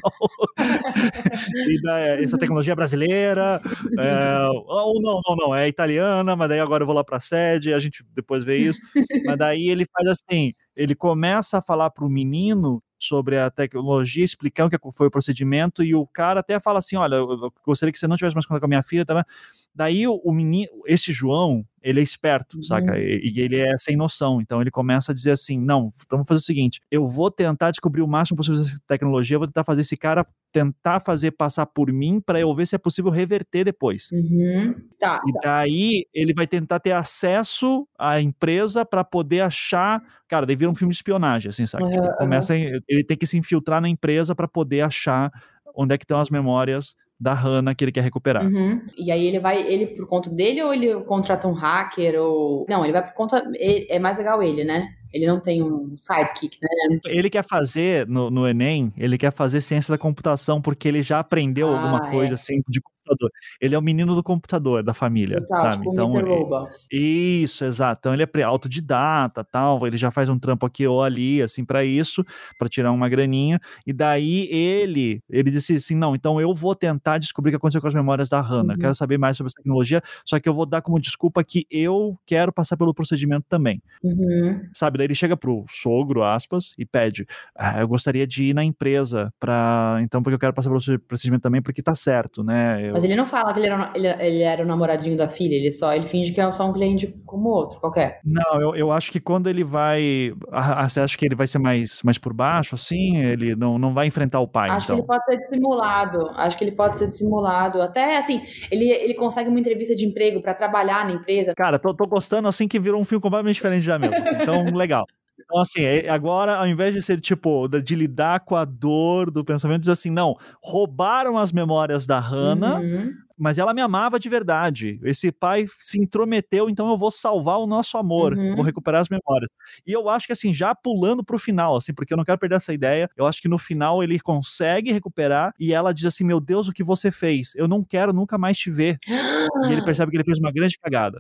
e daí, essa tecnologia é brasileira, é, ou não, não, não, é italiana, mas daí agora eu vou lá pra sede, a gente depois vê isso, mas daí ele faz assim, ele começa a falar pro menino sobre a tecnologia, explicando o que foi o procedimento, e o cara até fala assim, olha, eu gostaria que você não tivesse mais contato com a minha filha, tá? Daí o, o menino, esse João, ele é esperto, uhum. saca? E, e ele é sem noção, então ele começa a dizer assim, não, então vamos fazer o seguinte, eu vou tentar descobrir o máximo possível dessa tecnologia, eu vou tentar fazer esse cara tentar fazer passar por mim para eu ver se é possível reverter depois. Uhum. Tá, e daí ele vai tentar ter acesso à empresa para poder achar, cara, daí vira um filme de espionagem, assim, sabe? Uhum, tipo, ele começa, uhum. ele tem que se infiltrar na empresa para poder achar onde é que estão as memórias da Hannah que ele quer recuperar. Uhum. E aí ele vai, ele por conta dele, ou ele contrata um hacker, ou... Não, ele vai por conta... Ele, é mais legal ele, né? Ele não tem um sidekick, né? Ele quer fazer, no, no Enem, ele quer fazer ciência da computação, porque ele já aprendeu ah, alguma coisa, é. assim, de computador. Ele é o menino do computador da família, Total, sabe? Tipo então, mister Robot. Isso, exato. Então ele é autodidata, tal, ele já faz um trampo aqui ou ali, assim, para isso, para tirar uma graninha, e daí ele, ele disse assim, não, então eu vou tentar descobrir o que aconteceu com as memórias da Hannah, uhum. quero saber mais sobre essa tecnologia, só que eu vou dar como desculpa que eu quero passar pelo procedimento também. Uhum. Sabe, daí ele chega pro sogro, aspas, e pede, ah, eu gostaria de ir na empresa para, então, porque eu quero passar pelo procedimento também, porque tá certo, né? Eu... Mas ele não fala que ele era, ele, ele era o namoradinho da filha, ele só, ele finge que é só um cliente como outro, qualquer. Não, eu, eu acho que quando ele vai, ah, você acha que ele vai ser mais, mais por baixo, assim, ele não, não vai enfrentar o pai, Acho então? que ele pode ser dissimulado, acho que ele pode ser dissimulado, até, assim, ele, ele consegue uma entrevista de emprego para trabalhar na empresa. Cara, tô, tô gostando, assim, que virou um filme completamente diferente já mesmo, assim, então, legal. Então, assim, agora, ao invés de ser, tipo, de lidar com a dor do pensamento, diz assim, não, roubaram as memórias da Hannah, uhum. mas ela me amava de verdade. Esse pai se intrometeu, então eu vou salvar o nosso amor, uhum. vou recuperar as memórias. E eu acho que, assim, já pulando pro final, assim, porque eu não quero perder essa ideia, eu acho que no final ele consegue recuperar e ela diz assim, meu Deus, o que você fez? Eu não quero nunca mais te ver. E ele percebe que ele fez uma grande cagada.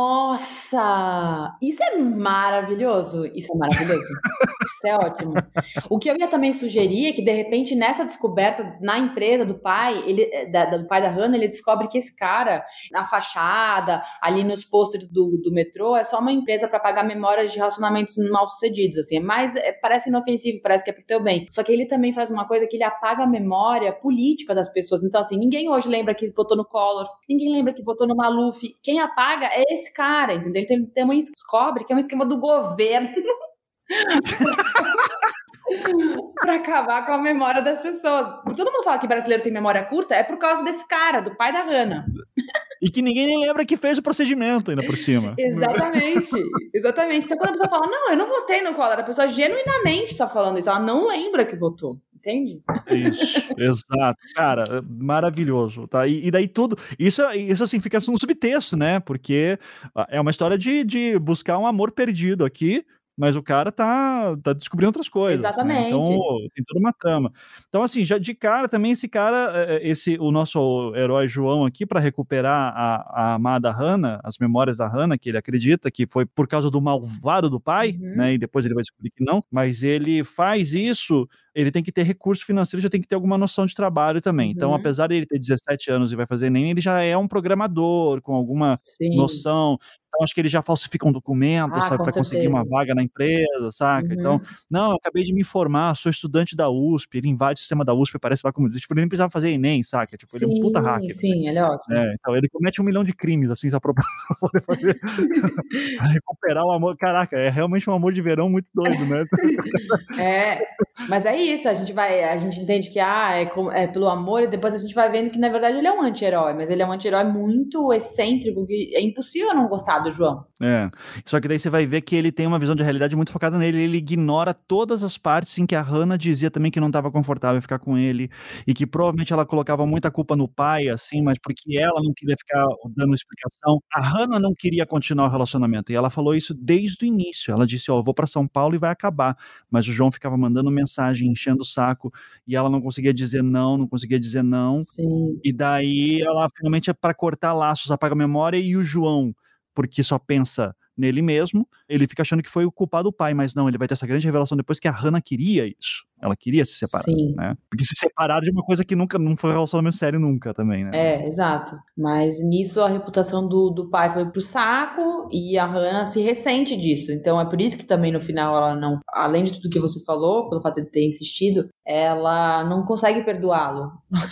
Nossa! Isso é maravilhoso. Isso é maravilhoso. Isso é ótimo. O que eu ia também sugerir é que, de repente, nessa descoberta na empresa do pai, ele, da, do pai da Hannah, ele descobre que esse cara, na fachada, ali nos pôsteres do, do metrô, é só uma empresa para pagar memórias de relacionamentos mal-sucedidos, assim. Mas é, parece inofensivo, parece que é pro teu bem. Só que ele também faz uma coisa que ele apaga a memória política das pessoas. Então, assim, ninguém hoje lembra que votou no Collor, ninguém lembra que votou no Maluf. Quem apaga é esse cara, entendeu? Então, ele também descobre que é um esquema do governo para acabar com a memória das pessoas. Todo mundo fala que brasileiro tem memória curta, é por causa desse cara, do pai da Hannah. E que ninguém nem lembra que fez o procedimento ainda por cima. Exatamente, exatamente. Então quando a pessoa fala, não, eu não votei no Collor, a pessoa genuinamente está falando isso, ela não lembra que votou. Entende? Isso, exato. Cara, maravilhoso, tá? E, e daí tudo, isso, isso assim, fica no subtexto, né? Porque é uma história de, de buscar um amor perdido aqui, mas o cara tá, tá descobrindo outras coisas. Exatamente. Né? Então, tem toda uma trama. Então, assim, já de cara também esse cara, esse, o nosso herói João aqui, para recuperar a, a amada Hannah, as memórias da Hannah, que ele acredita que foi por causa do malvado do pai, uhum. né? E depois ele vai descobrir que não, mas ele faz isso ele tem que ter recurso financeiro, já tem que ter alguma noção de trabalho também. Então, Uhum. apesar dele ter dezessete anos e vai fazer Enem, ele já é um programador com alguma Sim. noção. Então, acho que ele já falsifica um documento, Ah, sabe, com para conseguir certeza. uma vaga na empresa, saca? Então, Uhum. não, eu acabei de me formar, sou estudante da U S P, ele invade o sistema da U S P, aparece lá como, tipo, ele nem precisava fazer Enem, saca? Tipo, ele é um puta Sim, hacker, assim. sim, ele é ótimo. É, então ele comete um milhão de crimes, assim, só pra poder fazer pra recuperar o amor. Caraca, é realmente um amor de verão muito doido, né? É, mas é isso, a gente vai, a gente entende que, ah, é, com, é pelo amor, e depois a gente vai vendo que, na verdade, ele é um anti-herói, mas ele é um anti-herói muito excêntrico, que é impossível não gostar do João. É, só que daí você vai ver que ele tem uma visão de realidade muito focada nele, ele ignora todas as partes em que a Hannah dizia também que não estava confortável em ficar com ele, e que provavelmente ela colocava muita culpa no pai, assim, mas porque ela não queria ficar dando explicação. A Hannah não queria continuar o relacionamento, e ela falou isso desde o início, ela disse, ó, oh, eu vou pra São Paulo e vai acabar, mas o João ficava mandando mensagem, enchendo o saco, e ela não conseguia dizer não, não conseguia dizer não. Sim. E daí ela finalmente é para cortar laços, apaga a memória, e o João, porque só pensa nele mesmo, ele fica achando que foi o culpado do pai, mas não, ele vai ter essa grande revelação depois que a Hannah queria isso, ela queria se separar, Sim. né? Porque se separar de uma coisa que nunca, não foi um relacionamento sério nunca também, né? É, exato. Mas nisso a reputação do, do pai foi pro saco e a Hannah se ressente disso. Então é por isso que também no final ela não, além de tudo que você falou, pelo fato de ter insistido, ela não consegue perdoá-lo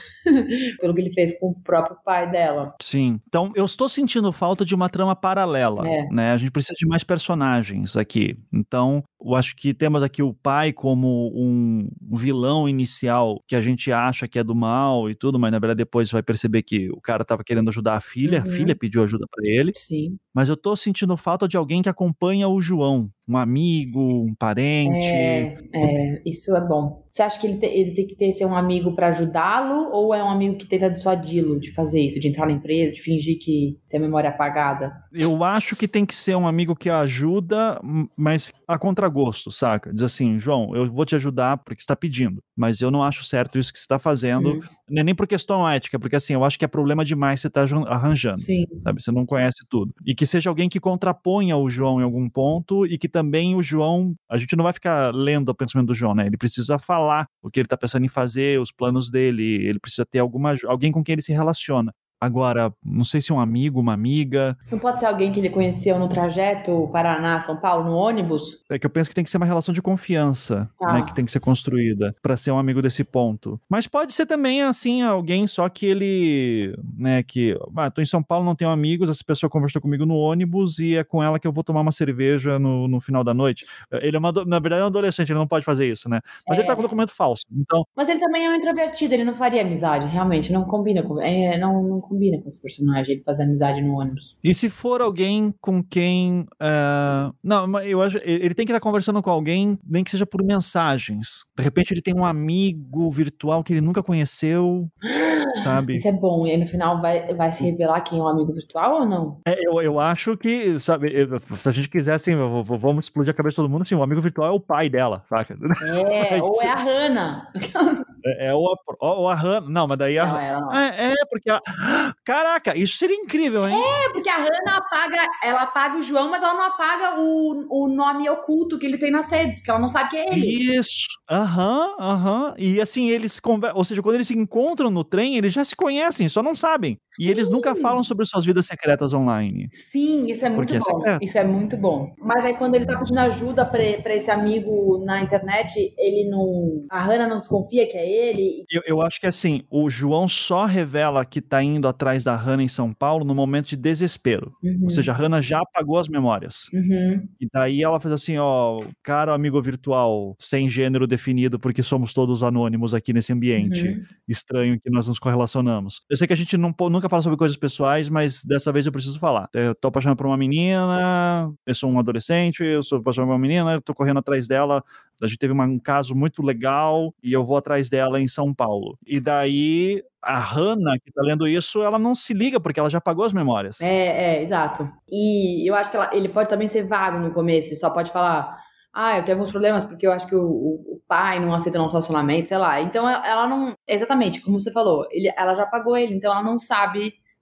pelo que ele fez com o próprio pai dela. Sim. Então eu estou sentindo falta de uma trama paralela, É. né? A gente precisa de mais personagens aqui. Então eu acho que temos aqui o pai como um vilão inicial que a gente acha que é do mal e tudo, mas na verdade depois vai perceber que o cara estava querendo ajudar a filha, Uhum. a filha pediu ajuda para ele. Sim. Mas eu tô sentindo falta de alguém que acompanha o João, um amigo, um parente. É, é, isso é bom. Você acha que ele, te, ele tem que ter ser um amigo para ajudá-lo ou é um amigo que tenta dissuadi-lo de fazer isso, de entrar na empresa, de fingir que tem a memória apagada? Eu acho que tem que ser um amigo que ajuda, mas a contragosto, saca? Diz assim, João, eu vou te ajudar porque você tá pedindo, mas eu não acho certo isso que você tá fazendo, Uhum. não é nem por questão ética, porque assim, eu acho que é problema demais você tá arranjando, Sim. sabe? Você não conhece tudo. E que seja alguém que contraponha o João em algum ponto e que também o João, a gente não vai ficar lendo o pensamento do João, né? Ele precisa falar o que ele tá pensando em fazer, os planos dele, ele precisa ter alguma, alguém com quem ele se relaciona. Agora, não sei se um amigo, uma amiga... Não pode ser alguém que ele conheceu no trajeto Paraná-São Paulo, no ônibus? É que eu penso que tem que ser uma relação de confiança, Tá. né, que tem que ser construída para ser um amigo desse ponto. Mas pode ser também, assim, alguém só que ele, né, que, ah, tô em São Paulo, não tenho amigos, essa pessoa conversou comigo no ônibus e é com ela que eu vou tomar uma cerveja no, no final da noite. Ele é uma, na verdade, é um adolescente, ele não pode fazer isso, né? Mas É. ele tá com documento falso, então... Mas ele também é um introvertido, ele não faria amizade, realmente, não combina com, é, não, não combina com esse personagem, ele fazer amizade no ônibus. E se for alguém com quem... Uh... Não, mas eu acho... Ele tem que estar conversando com alguém, nem que seja por mensagens. De repente ele tem um amigo virtual que ele nunca conheceu, sabe? Isso é bom, e aí no final vai, vai se revelar quem é o amigo virtual ou não? É, eu, eu acho que, sabe, se a gente quiser, assim, vamos explodir a cabeça de todo mundo, assim, o amigo virtual é o pai dela, saca? É, ou é a Hannah. É, é ou a, ou a Hannah, não, mas daí a... Não, ela não. É, é, porque a... Caraca, isso seria incrível, hein? É, porque a Hannah apaga, ela apaga o João, mas ela não apaga o, o nome oculto que ele tem nas redes, porque ela não sabe que é ele. Isso, aham, aham, e assim, eles conversam, ou seja, quando eles se encontram no trem, eles já se conhecem, só não sabem, Sim. E eles nunca falam sobre suas vidas secretas online. Sim, isso é muito Porque é bom, secreto. isso é muito bom. Mas aí quando ele tá pedindo ajuda pra, pra esse amigo na internet, ele não, a Hannah não desconfia que é ele? Eu, eu acho que assim, o João só revela que tá indo atrás da Hannah em São Paulo no momento de desespero. Uhum. Ou seja, a Hannah já apagou as memórias. Uhum. E daí ela fez assim, ó, caro amigo virtual, sem gênero definido, porque somos todos anônimos aqui nesse ambiente Uhum. estranho que nós nos correlacionamos. Eu sei que a gente não, nunca fala sobre coisas pessoais, mas dessa vez eu preciso falar. Eu tô apaixonado por uma menina, eu sou um adolescente, eu sou apaixonado por uma menina, eu tô correndo atrás dela, a gente teve uma, um caso muito legal e eu vou atrás dela em São Paulo. E daí a Hannah, que tá lendo isso, ela não se liga, porque ela já apagou as memórias. É, é, exato. E eu acho que ela, ele pode também ser vago no começo, ele só pode falar, ah, eu tenho alguns problemas, porque eu acho que o, o, o pai não aceita um relacionamento, sei lá. Então ela, ela não, exatamente, como você falou, ele, ela já apagou ele, então ela não sabe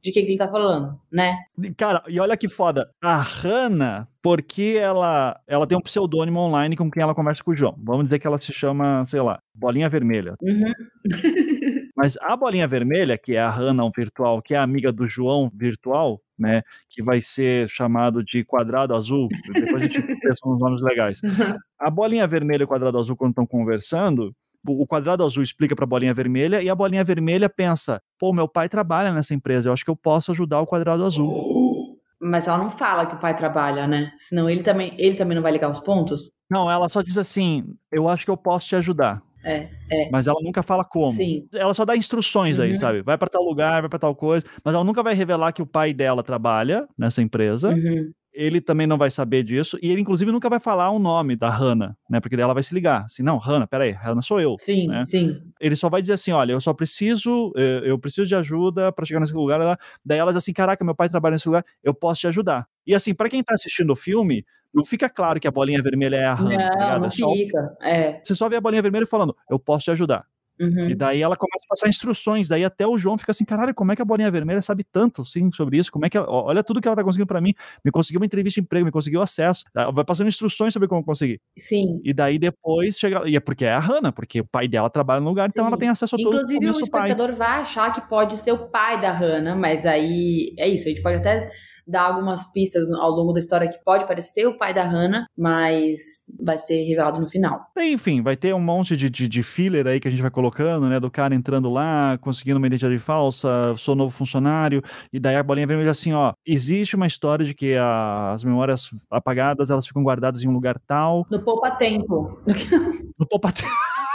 de quem que ele tá falando, né? Cara, e olha que foda. A Hannah, porque ela, ela tem um pseudônimo online com quem ela conversa com o João. Vamos dizer que ela se chama, sei lá, Bolinha Vermelha. Uhum. Mas a Bolinha Vermelha, que é a Hannah virtual, que é a amiga do João virtual, né, que vai ser chamado de Quadrado Azul, depois a gente pensa nos nomes legais. A Bolinha Vermelha e o Quadrado Azul, quando estão conversando, o Quadrado Azul explica para a Bolinha Vermelha e a Bolinha Vermelha pensa, pô, meu pai trabalha nessa empresa, eu acho que eu posso ajudar o Quadrado Azul. Mas ela não fala que o pai trabalha, né? Senão ele também, ele também não vai ligar os pontos? Não, ela só diz assim, eu acho que eu posso te ajudar. É, é. Mas ela nunca fala como. Sim. Ela só dá instruções Uhum. aí, sabe? Vai pra tal lugar, vai pra tal coisa. Mas ela nunca vai revelar que o pai dela trabalha nessa empresa. Uhum. Ele também não vai saber disso. E ele, inclusive, nunca vai falar o nome da Hannah, né? Porque daí ela vai se ligar. Assim, não, Hannah, peraí, Hannah sou eu. Sim, né? sim. Ele só vai dizer assim, olha, eu só preciso, eu preciso de ajuda pra chegar nesse lugar. Lá. Daí ela diz assim, caraca, meu pai trabalha nesse lugar, eu posso te ajudar. E assim, pra quem tá assistindo o filme, não fica claro que a Bolinha Vermelha é a Hannah, não, tá ligado? Não, é só... fica, é. Você só vê a Bolinha Vermelha falando, eu posso te ajudar. Uhum. E daí ela começa a passar instruções, daí até o João fica assim, caralho, como é que a Bolinha Vermelha sabe tanto, sim, sobre isso, como é que, ela, olha tudo que ela tá conseguindo pra mim, me conseguiu uma entrevista de emprego, me conseguiu acesso, vai passando instruções sobre como conseguir. Sim. E daí depois chega, e é porque é a Hannah, porque o pai dela trabalha no lugar, sim. Então ela tem acesso a todo Inclusive, o Inclusive o espectador pai. vai achar que pode ser o pai da Hannah, mas aí é isso, a gente pode até dar algumas pistas ao longo da história que pode parecer o pai da Hannah, mas vai ser revelado no final. Enfim, vai ter um monte de, de, de filler aí que a gente vai colocando, né, do cara entrando lá, conseguindo uma identidade falsa, sou novo funcionário, e daí a Bolinha Vermelha assim, ó, existe uma história de que a, as memórias apagadas, elas ficam guardadas em um lugar tal. No poupa-tempo. No poupa-tempo.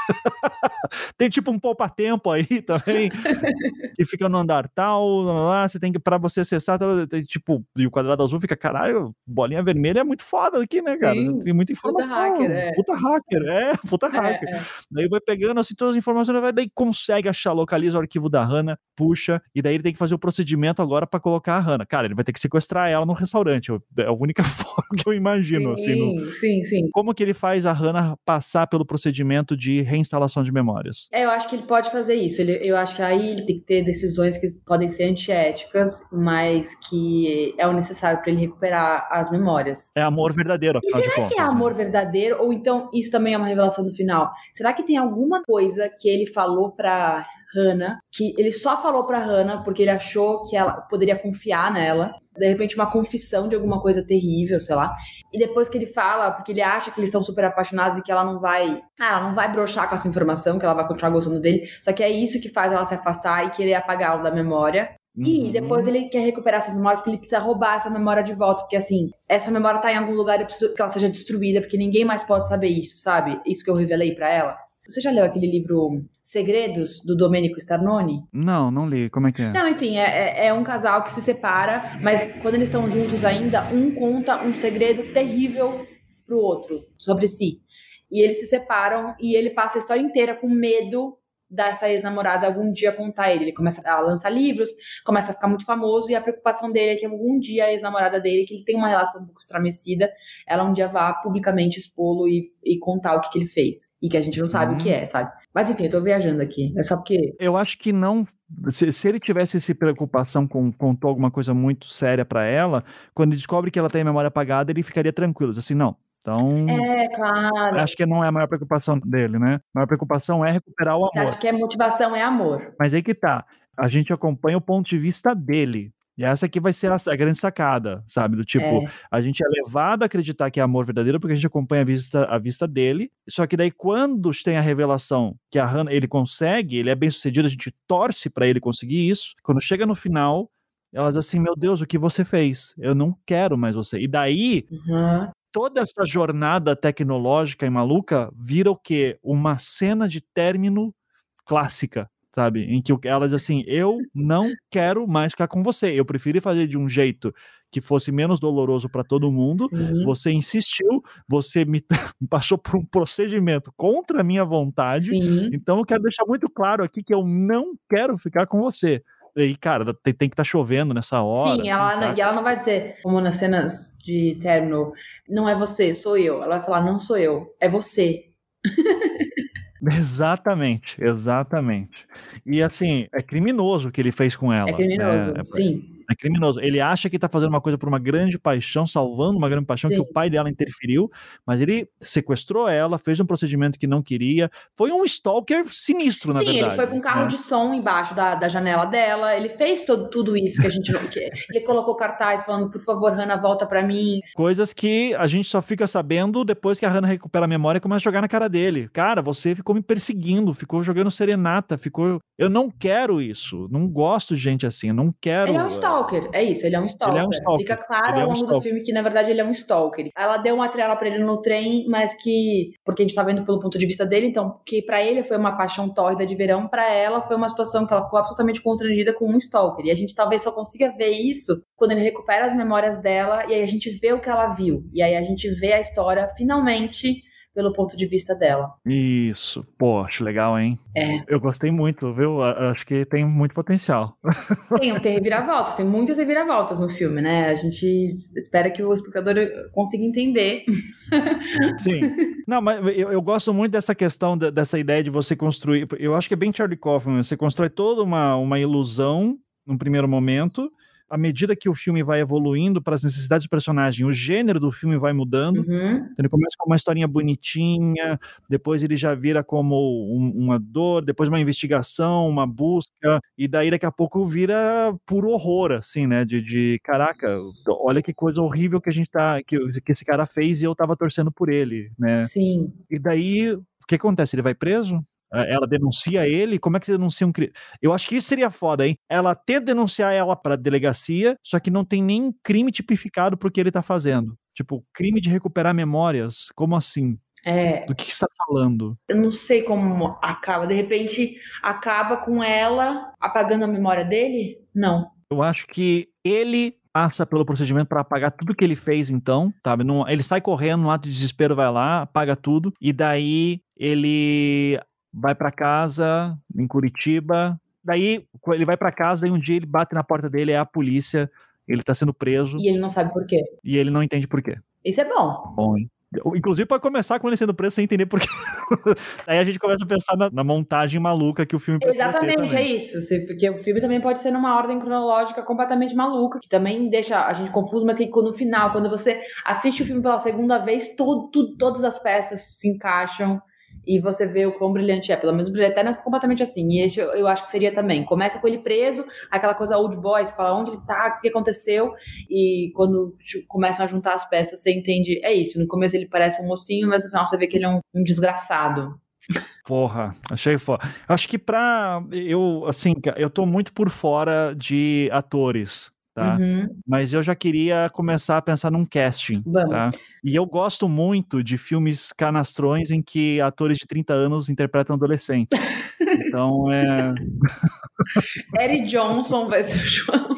Tem tipo um poupa-tempo aí também, que fica no andar tal, lá, você tem que, pra você acessar, tem, tipo, e o Quadrado Azul fica, caralho, Bolinha Vermelha é muito foda aqui, né, cara? Sim, tem muita informação. Puta hacker, é. Puta hacker, é, puta hacker. É, é. Daí vai pegando, assim, todas as informações, daí consegue achar, localiza o arquivo da Hannah, puxa, e daí ele tem que fazer o procedimento agora pra colocar a Hannah. Cara, ele vai ter que sequestrar ela no restaurante, é a única forma que eu imagino, sim, assim. No... Sim, sim. Como que ele faz a Hannah passar pelo procedimento de reinstalação de memórias? É, eu acho que ele pode fazer isso. Ele, eu acho que aí ele tem que ter decisões que podem ser antiéticas, mas que é o necessário para ele recuperar as memórias. É amor verdadeiro, afinal e de contas. Será que é amor né? verdadeiro? Ou então isso também é uma revelação do final? Será que tem alguma coisa que ele falou pra Hannah, que ele só falou pra Hannah porque ele achou que ela poderia confiar nela? De repente uma confissão de alguma coisa terrível, sei lá. E depois que ele fala, porque ele acha que eles estão super apaixonados e que ela não vai... Ah, ela não vai broxar com essa informação, que ela vai continuar gostando dele. Só que é isso que faz ela se afastar e querer apagá-lo da memória. Uhum. E depois ele quer recuperar essas memórias porque ele precisa roubar essa memória de volta. Porque assim, essa memória tá em algum lugar e eu preciso que ela seja destruída, porque ninguém mais pode saber isso, sabe? Isso que eu revelei pra ela. Você já leu aquele livro Segredos, do Domenico Starnone? Não, não li. Como é que é? Não, enfim, é, é, é um casal que se separa, mas quando eles estão juntos ainda, um conta um segredo terrível pro outro, sobre si. E eles se separam e ele passa a história inteira com medo dessa ex-namorada algum dia contar ele. Ele começa a lançar livros, começa a ficar muito famoso, e a preocupação dele é que algum dia a ex-namorada dele, que ele tem uma relação um pouco estremecida, ela um dia vá publicamente expô-lo e, e contar o que, que ele fez. E que a gente não sabe hum. o que é, sabe? Mas enfim, eu tô viajando aqui. É só porque... Eu acho que não... Se, se ele tivesse essa preocupação com contou alguma coisa muito séria pra ela, quando ele descobre que ela tem a memória apagada, ele ficaria tranquilo. Assim, não. Então, é, claro. Acho que não é a maior preocupação dele, né? A maior preocupação é recuperar o amor. Você acha que a motivação é amor? Mas aí que tá. A gente acompanha o ponto de vista dele. E essa aqui vai ser a, a grande sacada, sabe? Do tipo, é. a gente é levado a acreditar que é amor verdadeiro porque a gente acompanha a vista, a vista dele. Só que daí, quando tem a revelação que a Hannah, ele consegue, ele é bem sucedido, a gente torce pra ele conseguir isso. Quando chega no final, elas assim, meu Deus, o que você fez? Eu não quero mais você. E daí... Uhum. Toda essa jornada tecnológica e maluca vira o quê? Uma cena de término clássica, sabe? Em que ela diz assim, eu não quero mais ficar com você, eu prefiro fazer de um jeito que fosse menos doloroso para todo mundo. Sim. Você insistiu, você me passou por um procedimento contra a minha vontade, Sim. Então eu quero deixar muito claro aqui que eu não quero ficar com você. E, cara, tem, tem que estar tá chovendo nessa hora. Sim, ela, assim, e ela não vai dizer, como nas cenas de término, não é você, sou eu. Ela vai falar, não sou eu, é você. Exatamente, exatamente. E assim, é criminoso o que ele fez com É ela, criminoso, né, sim. é criminoso. Ele acha que tá fazendo uma coisa por uma grande paixão, salvando uma grande paixão que Sim. o pai dela interferiu, mas ele sequestrou ela, fez um procedimento que não queria, foi um stalker sinistro, na Sim, ele foi verdade, com um carro né. de som embaixo da da janela dela, ele fez todo tudo isso que a gente não que ele colocou cartaz falando: "Por favor, Hannah, volta pra mim". Coisas que a gente só fica sabendo depois que a Hannah recupera a memória e começa a jogar na cara dele. "Cara, você ficou me perseguindo, ficou jogando serenata, ficou eu não quero isso, não gosto de gente assim, eu não Ele é um quero, eh" stalker, é isso, ele é um Ele é um stalker. Fica stalker, claro ele ao é um longo do stalker. filme que, na verdade, ele é um stalker. Ela deu uma trela pra ele no trem, mas que porque a gente tá vendo pelo ponto de vista dele, então, que pra ele foi uma paixão tórrida de verão, pra ela foi uma situação que ela ficou absolutamente constrangida com um stalker. E a gente talvez só consiga ver isso quando ele recupera as memórias dela e aí a gente vê o que ela viu. E aí a gente vê a história, finalmente, pelo ponto de vista dela. Isso. Pô, acho legal, hein. É. Eu gostei muito, viu. A acho que tem muito potencial. Tem, tem reviravoltas, tem muitas reviravoltas no filme, né, a gente espera que o espectador consiga entender. Sim. Não, mas eu eu gosto muito dessa questão de dessa ideia de você construir eu acho que é bem Charlie Kaufman, você constrói toda uma uma ilusão, num primeiro momento, à medida que o filme vai evoluindo para as necessidades do personagem, o gênero do filme vai mudando, Uhum. então ele começa com uma historinha bonitinha, depois ele já vira como um uma dor, depois uma investigação, uma busca, e daí daqui a pouco vira puro horror, assim, né, de de "Caraca, olha que coisa horrível que a gente tá que que esse cara fez e eu estava torcendo por ele", né. Sim. E daí, o que acontece, ele vai preso? Eh, ela denuncia ele? Como é que você denuncia um cri eu acho que isso seria foda, hein. Ela tenta denunciar ela pra delegacia, só que não tem nem crime tipificado para o que ele tá fazendo. Tipo, crime de recuperar memórias, como assim? É. Do que que você tá falando? Eu não sei como acaba, de repente, acaba com ela apagando a memória dele? Não. Eu acho que ele passa pelo procedimento pra apagar tudo que ele fez então, sabe, num ele sai correndo, num ato de desespero vai lá, apaga tudo, e daí ele vai pra casa, em Curitiba, daí quan ele vai pra casa, daí um dia ele bate na porta dele, é a polícia, ele tá sendo preso E ele não sabe por quê. e ele não entende por quê. Isso é bom. Bom, hein. Inclusive pode começar com ele sendo preso sem entender por quê. Aí a gente começa a pensar na na montagem maluca que o filme precisa ter Exatamente, é também. isso, se porque o filme também pode ser numa ordem cronológica completamente maluca, que também deixa a gente confuso, mas que no final, quando você assiste o filme pela segunda vez, tudo tudo todas as peças se encaixam e você vê o quão brilhante é, pelo menos Brilho Eterno é completamente assim, e esse eu eu acho que seria também. Começa com ele preso, aquela coisa old boy, você fala: "Onde ele tá? O que aconteceu?" E quando ju começam a juntar as peças, você entende é isso, no começo ele parece um mocinho, mas no final você vê que ele é um um desgraçado. Porra, achei fo acho que pra eu, assim, eu tô muito por fora de atores, tá, Uhum. mas eu já queria começar a pensar num casting, Vamos. tá. E eu gosto muito de filmes canastrões em que atores de trinta anos interpretam adolescentes. Então, eh Eric Johnson vai ser o João.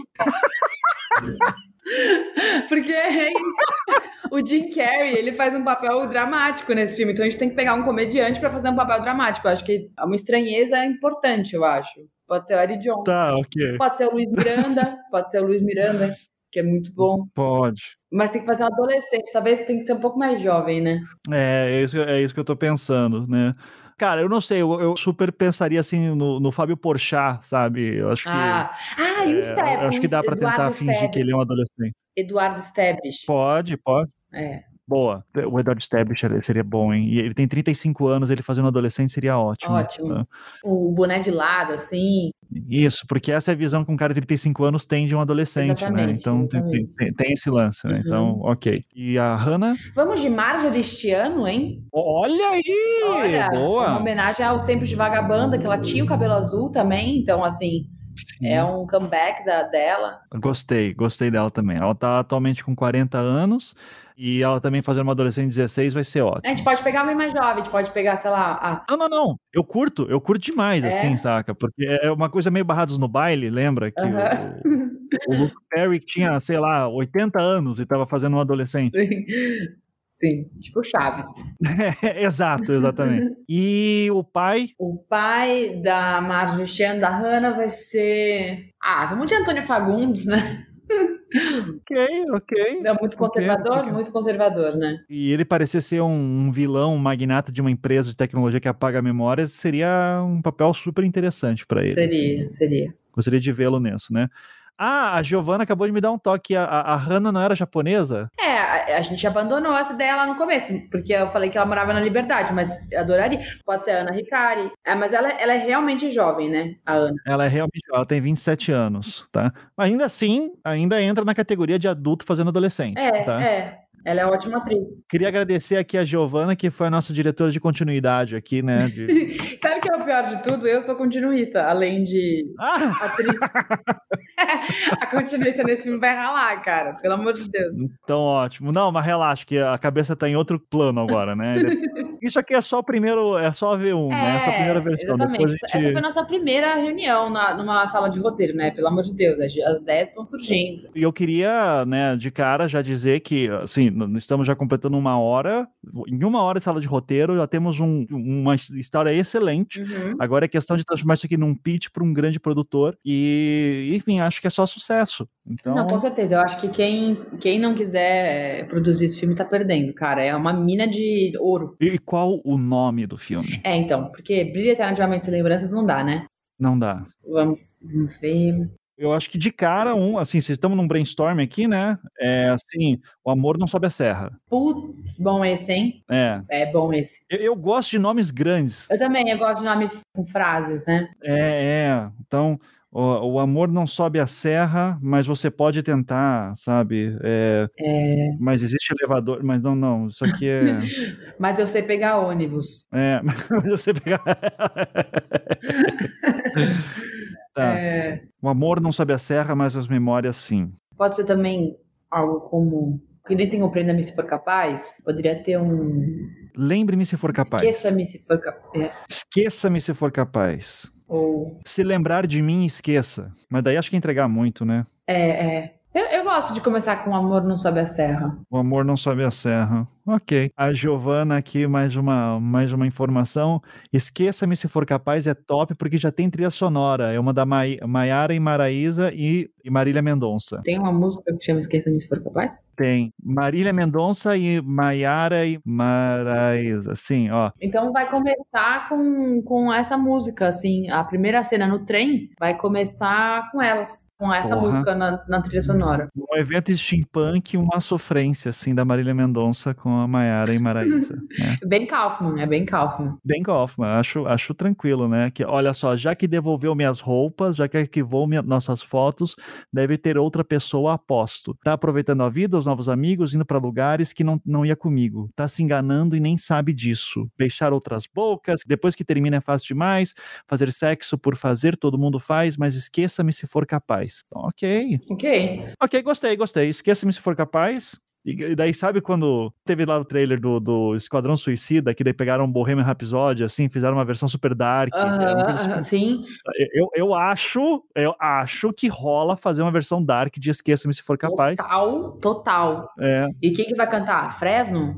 Porque é isso. O Jim Carrey, ele faz um papel dramático nesse filme, então a gente tem que pegar um comediante pra fazer um papel dramático. Eu acho que uma estranheza é importante, eu acho. Pode ser o Eric Johnson. Tá, ok. Pode ser o Luiz Miranda, pode ser o Luiz Miranda, que é muito bom. Pode. Mas tem que fazer um adolescente, talvez tem que ser um pouco mais jovem, né. É, é isso é isso que eu tô pensando, né. Cara, eu não sei, eu eu super pensaria, assim, no no Fábio Porchat, sabe, eu acho que, Ah. Ah, e o eh, Ste eu acho o que dá pra tentar Eduardo fingir que Stäb ele é um adolescente. Eduardo Stäblish. Pode, pode. É. Boa. O Eduardo Stäblish seria bom, hein. E ele tem trinta e cinco anos, ele fazendo adolescente seria ótimo, Ótimo. hã. O boné de lado, assim. Isso, porque essa é a visão que um cara de trinta e cinco anos tem de um adolescente, né, Exatamente, então tem exatamente. tem tem esse lance, né, então, Uhum. ok. E a Hannah? Vamos de Marjorie este ano, hein. Olha aí, Olha, uma boa. homenagem aos tempos de Vagabanda, que ela tinha o cabelo azul também, então, assim, é Sim. um comeback da dela. Gostei, gostei dela também. Ela tá atualmente com quarenta anos, e ela também fazendo uma adolescente de dezesseis vai ser A gente ótimo. pode pegar alguém mais jovem, a gente pode pegar, sei lá, a Não, não, não, eu curto, eu curto demais, assim, É? saca, porque é é uma coisa meio Barrados no Baile, lembra que o Aham. o Luke Perry tinha, sei lá, oitenta anos e estava fazendo um adolescente? Sim. Sim, tipo Chaves. É, exato, exatamente. E o pai? O pai da Marjorie este ano, da Hannah, vai ser ah, vamos de Antônio Fagundes, né. Ok, ok. Não, muito conservador, okay. muito conservador, né? E ele parecer ser um, um vilão, um magnata de uma empresa de tecnologia que apaga memórias, seria um papel super interessante para ele. Seria, assim. seria. Gostaria de vê-lo nisso, né? Ah, a Giovanna acabou de me dar um toque. A, a, a Hannah não era japonesa? É, a, a gente abandonou essa ideia lá no começo, porque eu falei que ela morava na Liberdade, mas eu adoraria. Pode ser a Ana Hikari. É, mas ela, ela é realmente jovem, né, a Ana? Ela é realmente, ela tem vinte e sete anos, tá? Ainda assim, ainda entra na categoria de adulto fazendo adolescente, É, tá? é. Ela é ótima atriz. Queria agradecer aqui a Giovanna, que foi a nossa diretora de continuidade aqui, né? De... Sabe o que é o pior de tudo? Eu sou continuista, além de ah! atriz. A continuista nesse filme vai ralar, cara. Pelo amor de Deus. Então, ótimo. Não, mas relaxa, que a cabeça tá em outro plano agora, né? Isso aqui é só o primeiro, é só a V um, É, né? É só a primeira versão. exatamente. Gente... Essa foi a nossa primeira reunião na, numa sala de roteiro, né? Pelo amor de Deus, as dez estão surgindo. E eu queria, né, de cara já dizer que, assim, estamos já completando uma hora. Em uma hora de sala de roteiro, já temos um, uma história excelente. Uhum. Agora é questão de transformar isso aqui num pitch para um grande produtor. E, enfim, acho que é só sucesso. Então... Não, com certeza. Eu acho que quem, quem não quiser produzir esse filme tá perdendo, cara. É uma mina de ouro. E qual o nome do filme? É, então, porque Brilha Eternamente Sem Lembranças não dá, né? Não dá. Vamos, vamos ver. Eu acho que de cara, um, assim, se estamos num brainstorm aqui, né? É assim, O Amor Não Sobe a Serra. Putz, bom esse, hein? É. É bom esse. Eu, eu gosto de nomes grandes. Eu também, eu gosto de nome com frases, né? É, é. Então, o, o amor não sobe a serra, mas você pode tentar, sabe? É, é... Mas existe elevador, mas não, não, isso aqui é... Mas eu sei pegar ônibus. É, mas eu sei pegar... Tá. É... O amor não sobe a serra, mas as memórias sim. Pode ser também algo como... Que nem tem o Prenda-me se for capaz. Poderia ter um... Lembre-me se for capaz. Esqueça-me se for capaz. É. Esqueça-me se for capaz. Ou... Se lembrar de mim, esqueça. Mas daí acho que entregar muito, né? É, é. Eu, eu gosto de começar com O Amor Não Sobe a Serra. O Amor Não Sobe a Serra. Ok. A Giovanna aqui, mais uma, mais uma informação. Esqueça-me se for capaz, é top, porque já tem trilha sonora. É uma da Mai, Maiara e Maraísa e, e Marília Mendonça. Tem uma música que chama Esqueça-me se for capaz? Tem. Marília Mendonça e Maiara e Maraísa. Sim, ó. Então vai começar com, com essa música, assim. A primeira cena no trem vai começar com elas. Com essa Porra. música na, na trilha sonora. Um evento de steampunk, uma sofrência, assim, da Marília Mendonça com a Maiara e Maraísa. Né? Bem Kaufman, é bem Kaufman. Bem Kaufman, acho, acho tranquilo, né? Que, olha só, já que devolveu minhas roupas, já que arquivou minha, nossas fotos, deve ter outra pessoa, aposto. Tá aproveitando a vida, os novos amigos, indo para lugares que não, não ia comigo. Tá se enganando e nem sabe disso. Beijar outras bocas, depois que termina é fácil demais. Fazer sexo por fazer, todo mundo faz, mas esqueça-me se for capaz. Então, ok. Ok. Ok, gostei, gostei. Esqueça-me se for capaz. E daí, sabe quando teve lá o trailer do, do Esquadrão Suicida, que daí pegaram um Bohemian Rhapsody, assim, fizeram uma versão super dark. Uh-huh, assim, sim. Eu, eu acho, eu acho que rola fazer uma versão dark de Esqueça-me se for capaz. Total, total. É. E quem que vai cantar? Fresno?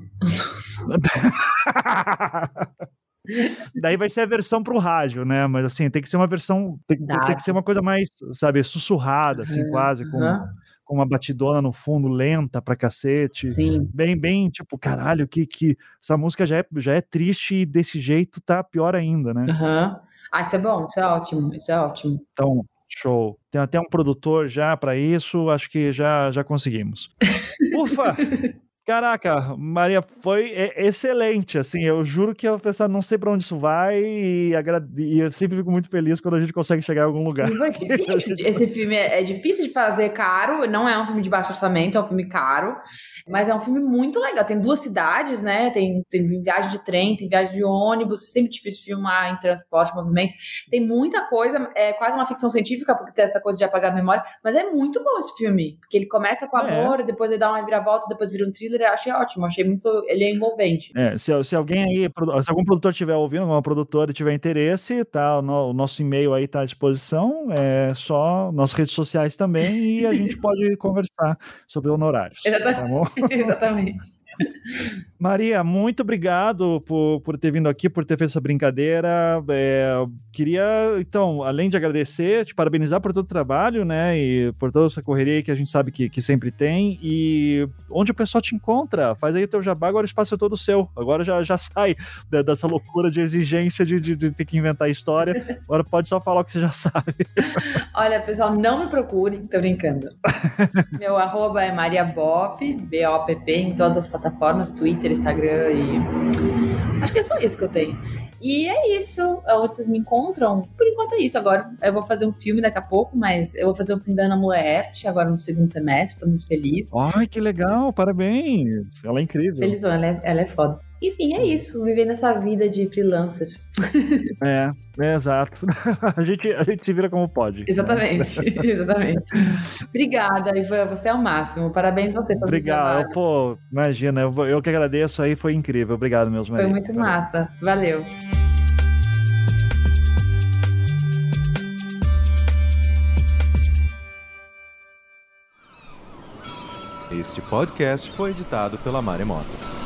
Daí vai ser a versão pro rádio, né? Mas assim, tem que ser uma versão, tem, tem que ser uma coisa mais, sabe, sussurrada, assim, uhum, quase, com, uhum. com uma batidona no fundo, lenta pra cacete. Sim. Bem, bem, tipo, caralho, que, que essa música já é, já é triste e desse jeito tá pior ainda, né? Uhum. Ah, isso é bom, isso é ótimo, isso é ótimo. Então, show. Tem até um produtor já pra isso, acho que já, já conseguimos. Ufa! Caraca, Maria, foi excelente, assim, eu juro que eu pensava, não sei pra onde isso vai e, agra... e eu sempre fico muito feliz quando a gente consegue chegar em algum lugar. É difícil, esse filme é, é difícil de fazer, caro, não é um filme de baixo orçamento, é um filme caro, mas é um filme muito legal, tem duas cidades, né, tem, tem viagem de trem, tem viagem de ônibus, é sempre difícil filmar em transporte, movimento, tem muita coisa, é quase uma ficção científica, porque tem essa coisa de apagar a memória, mas é muito bom esse filme, porque ele começa com amor, é. depois ele dá uma reviravolta, depois vira um thriller. Eu achei ótimo, achei muito, ele é envolvente. É, se, se alguém aí, se algum produtor estiver ouvindo, alguma produtora tiver interesse, tá, o, no, o nosso e-mail aí tá à disposição, é só nossas redes sociais também, e a gente pode conversar sobre honorários. Exatamente. Tá bom? Exatamente. Maria, muito obrigado por, por ter vindo aqui, por ter feito essa brincadeira. É, queria, então, além de agradecer, te parabenizar por todo o trabalho, né, e por toda essa correria aí que a gente sabe que, que sempre tem, e onde o pessoal te encontra, faz aí o teu jabá, agora o espaço é todo seu, agora já, já sai dessa loucura de exigência de, de, de ter que inventar história, agora pode só falar o que você já sabe. Olha, pessoal, não me procure, tô brincando. Meu arroba é Maria Bopp, B O P P, em todas as plataformas, Twitter, Instagram e... acho que é só isso que eu tenho. E é isso, onde vocês me encontram, por enquanto é isso. Agora eu vou fazer um filme daqui a pouco, mas eu vou fazer um filme da Ana Mulaerte agora no segundo semestre, tô muito feliz. Ai, que legal, parabéns, ela é incrível. Felizona, ela é, ela é foda. Enfim, é isso, viver nessa vida de freelancer. É, é exato. A gente, a gente se vira como pode. Exatamente, exatamente. Obrigada, Ivan, você é o máximo. Parabéns você pelo Obrigado, pô, imagina, eu, eu que agradeço aí, foi incrível. Obrigado, meus Foi muito Valeu. Massa, valeu. Este podcast foi editado pela Maremoto.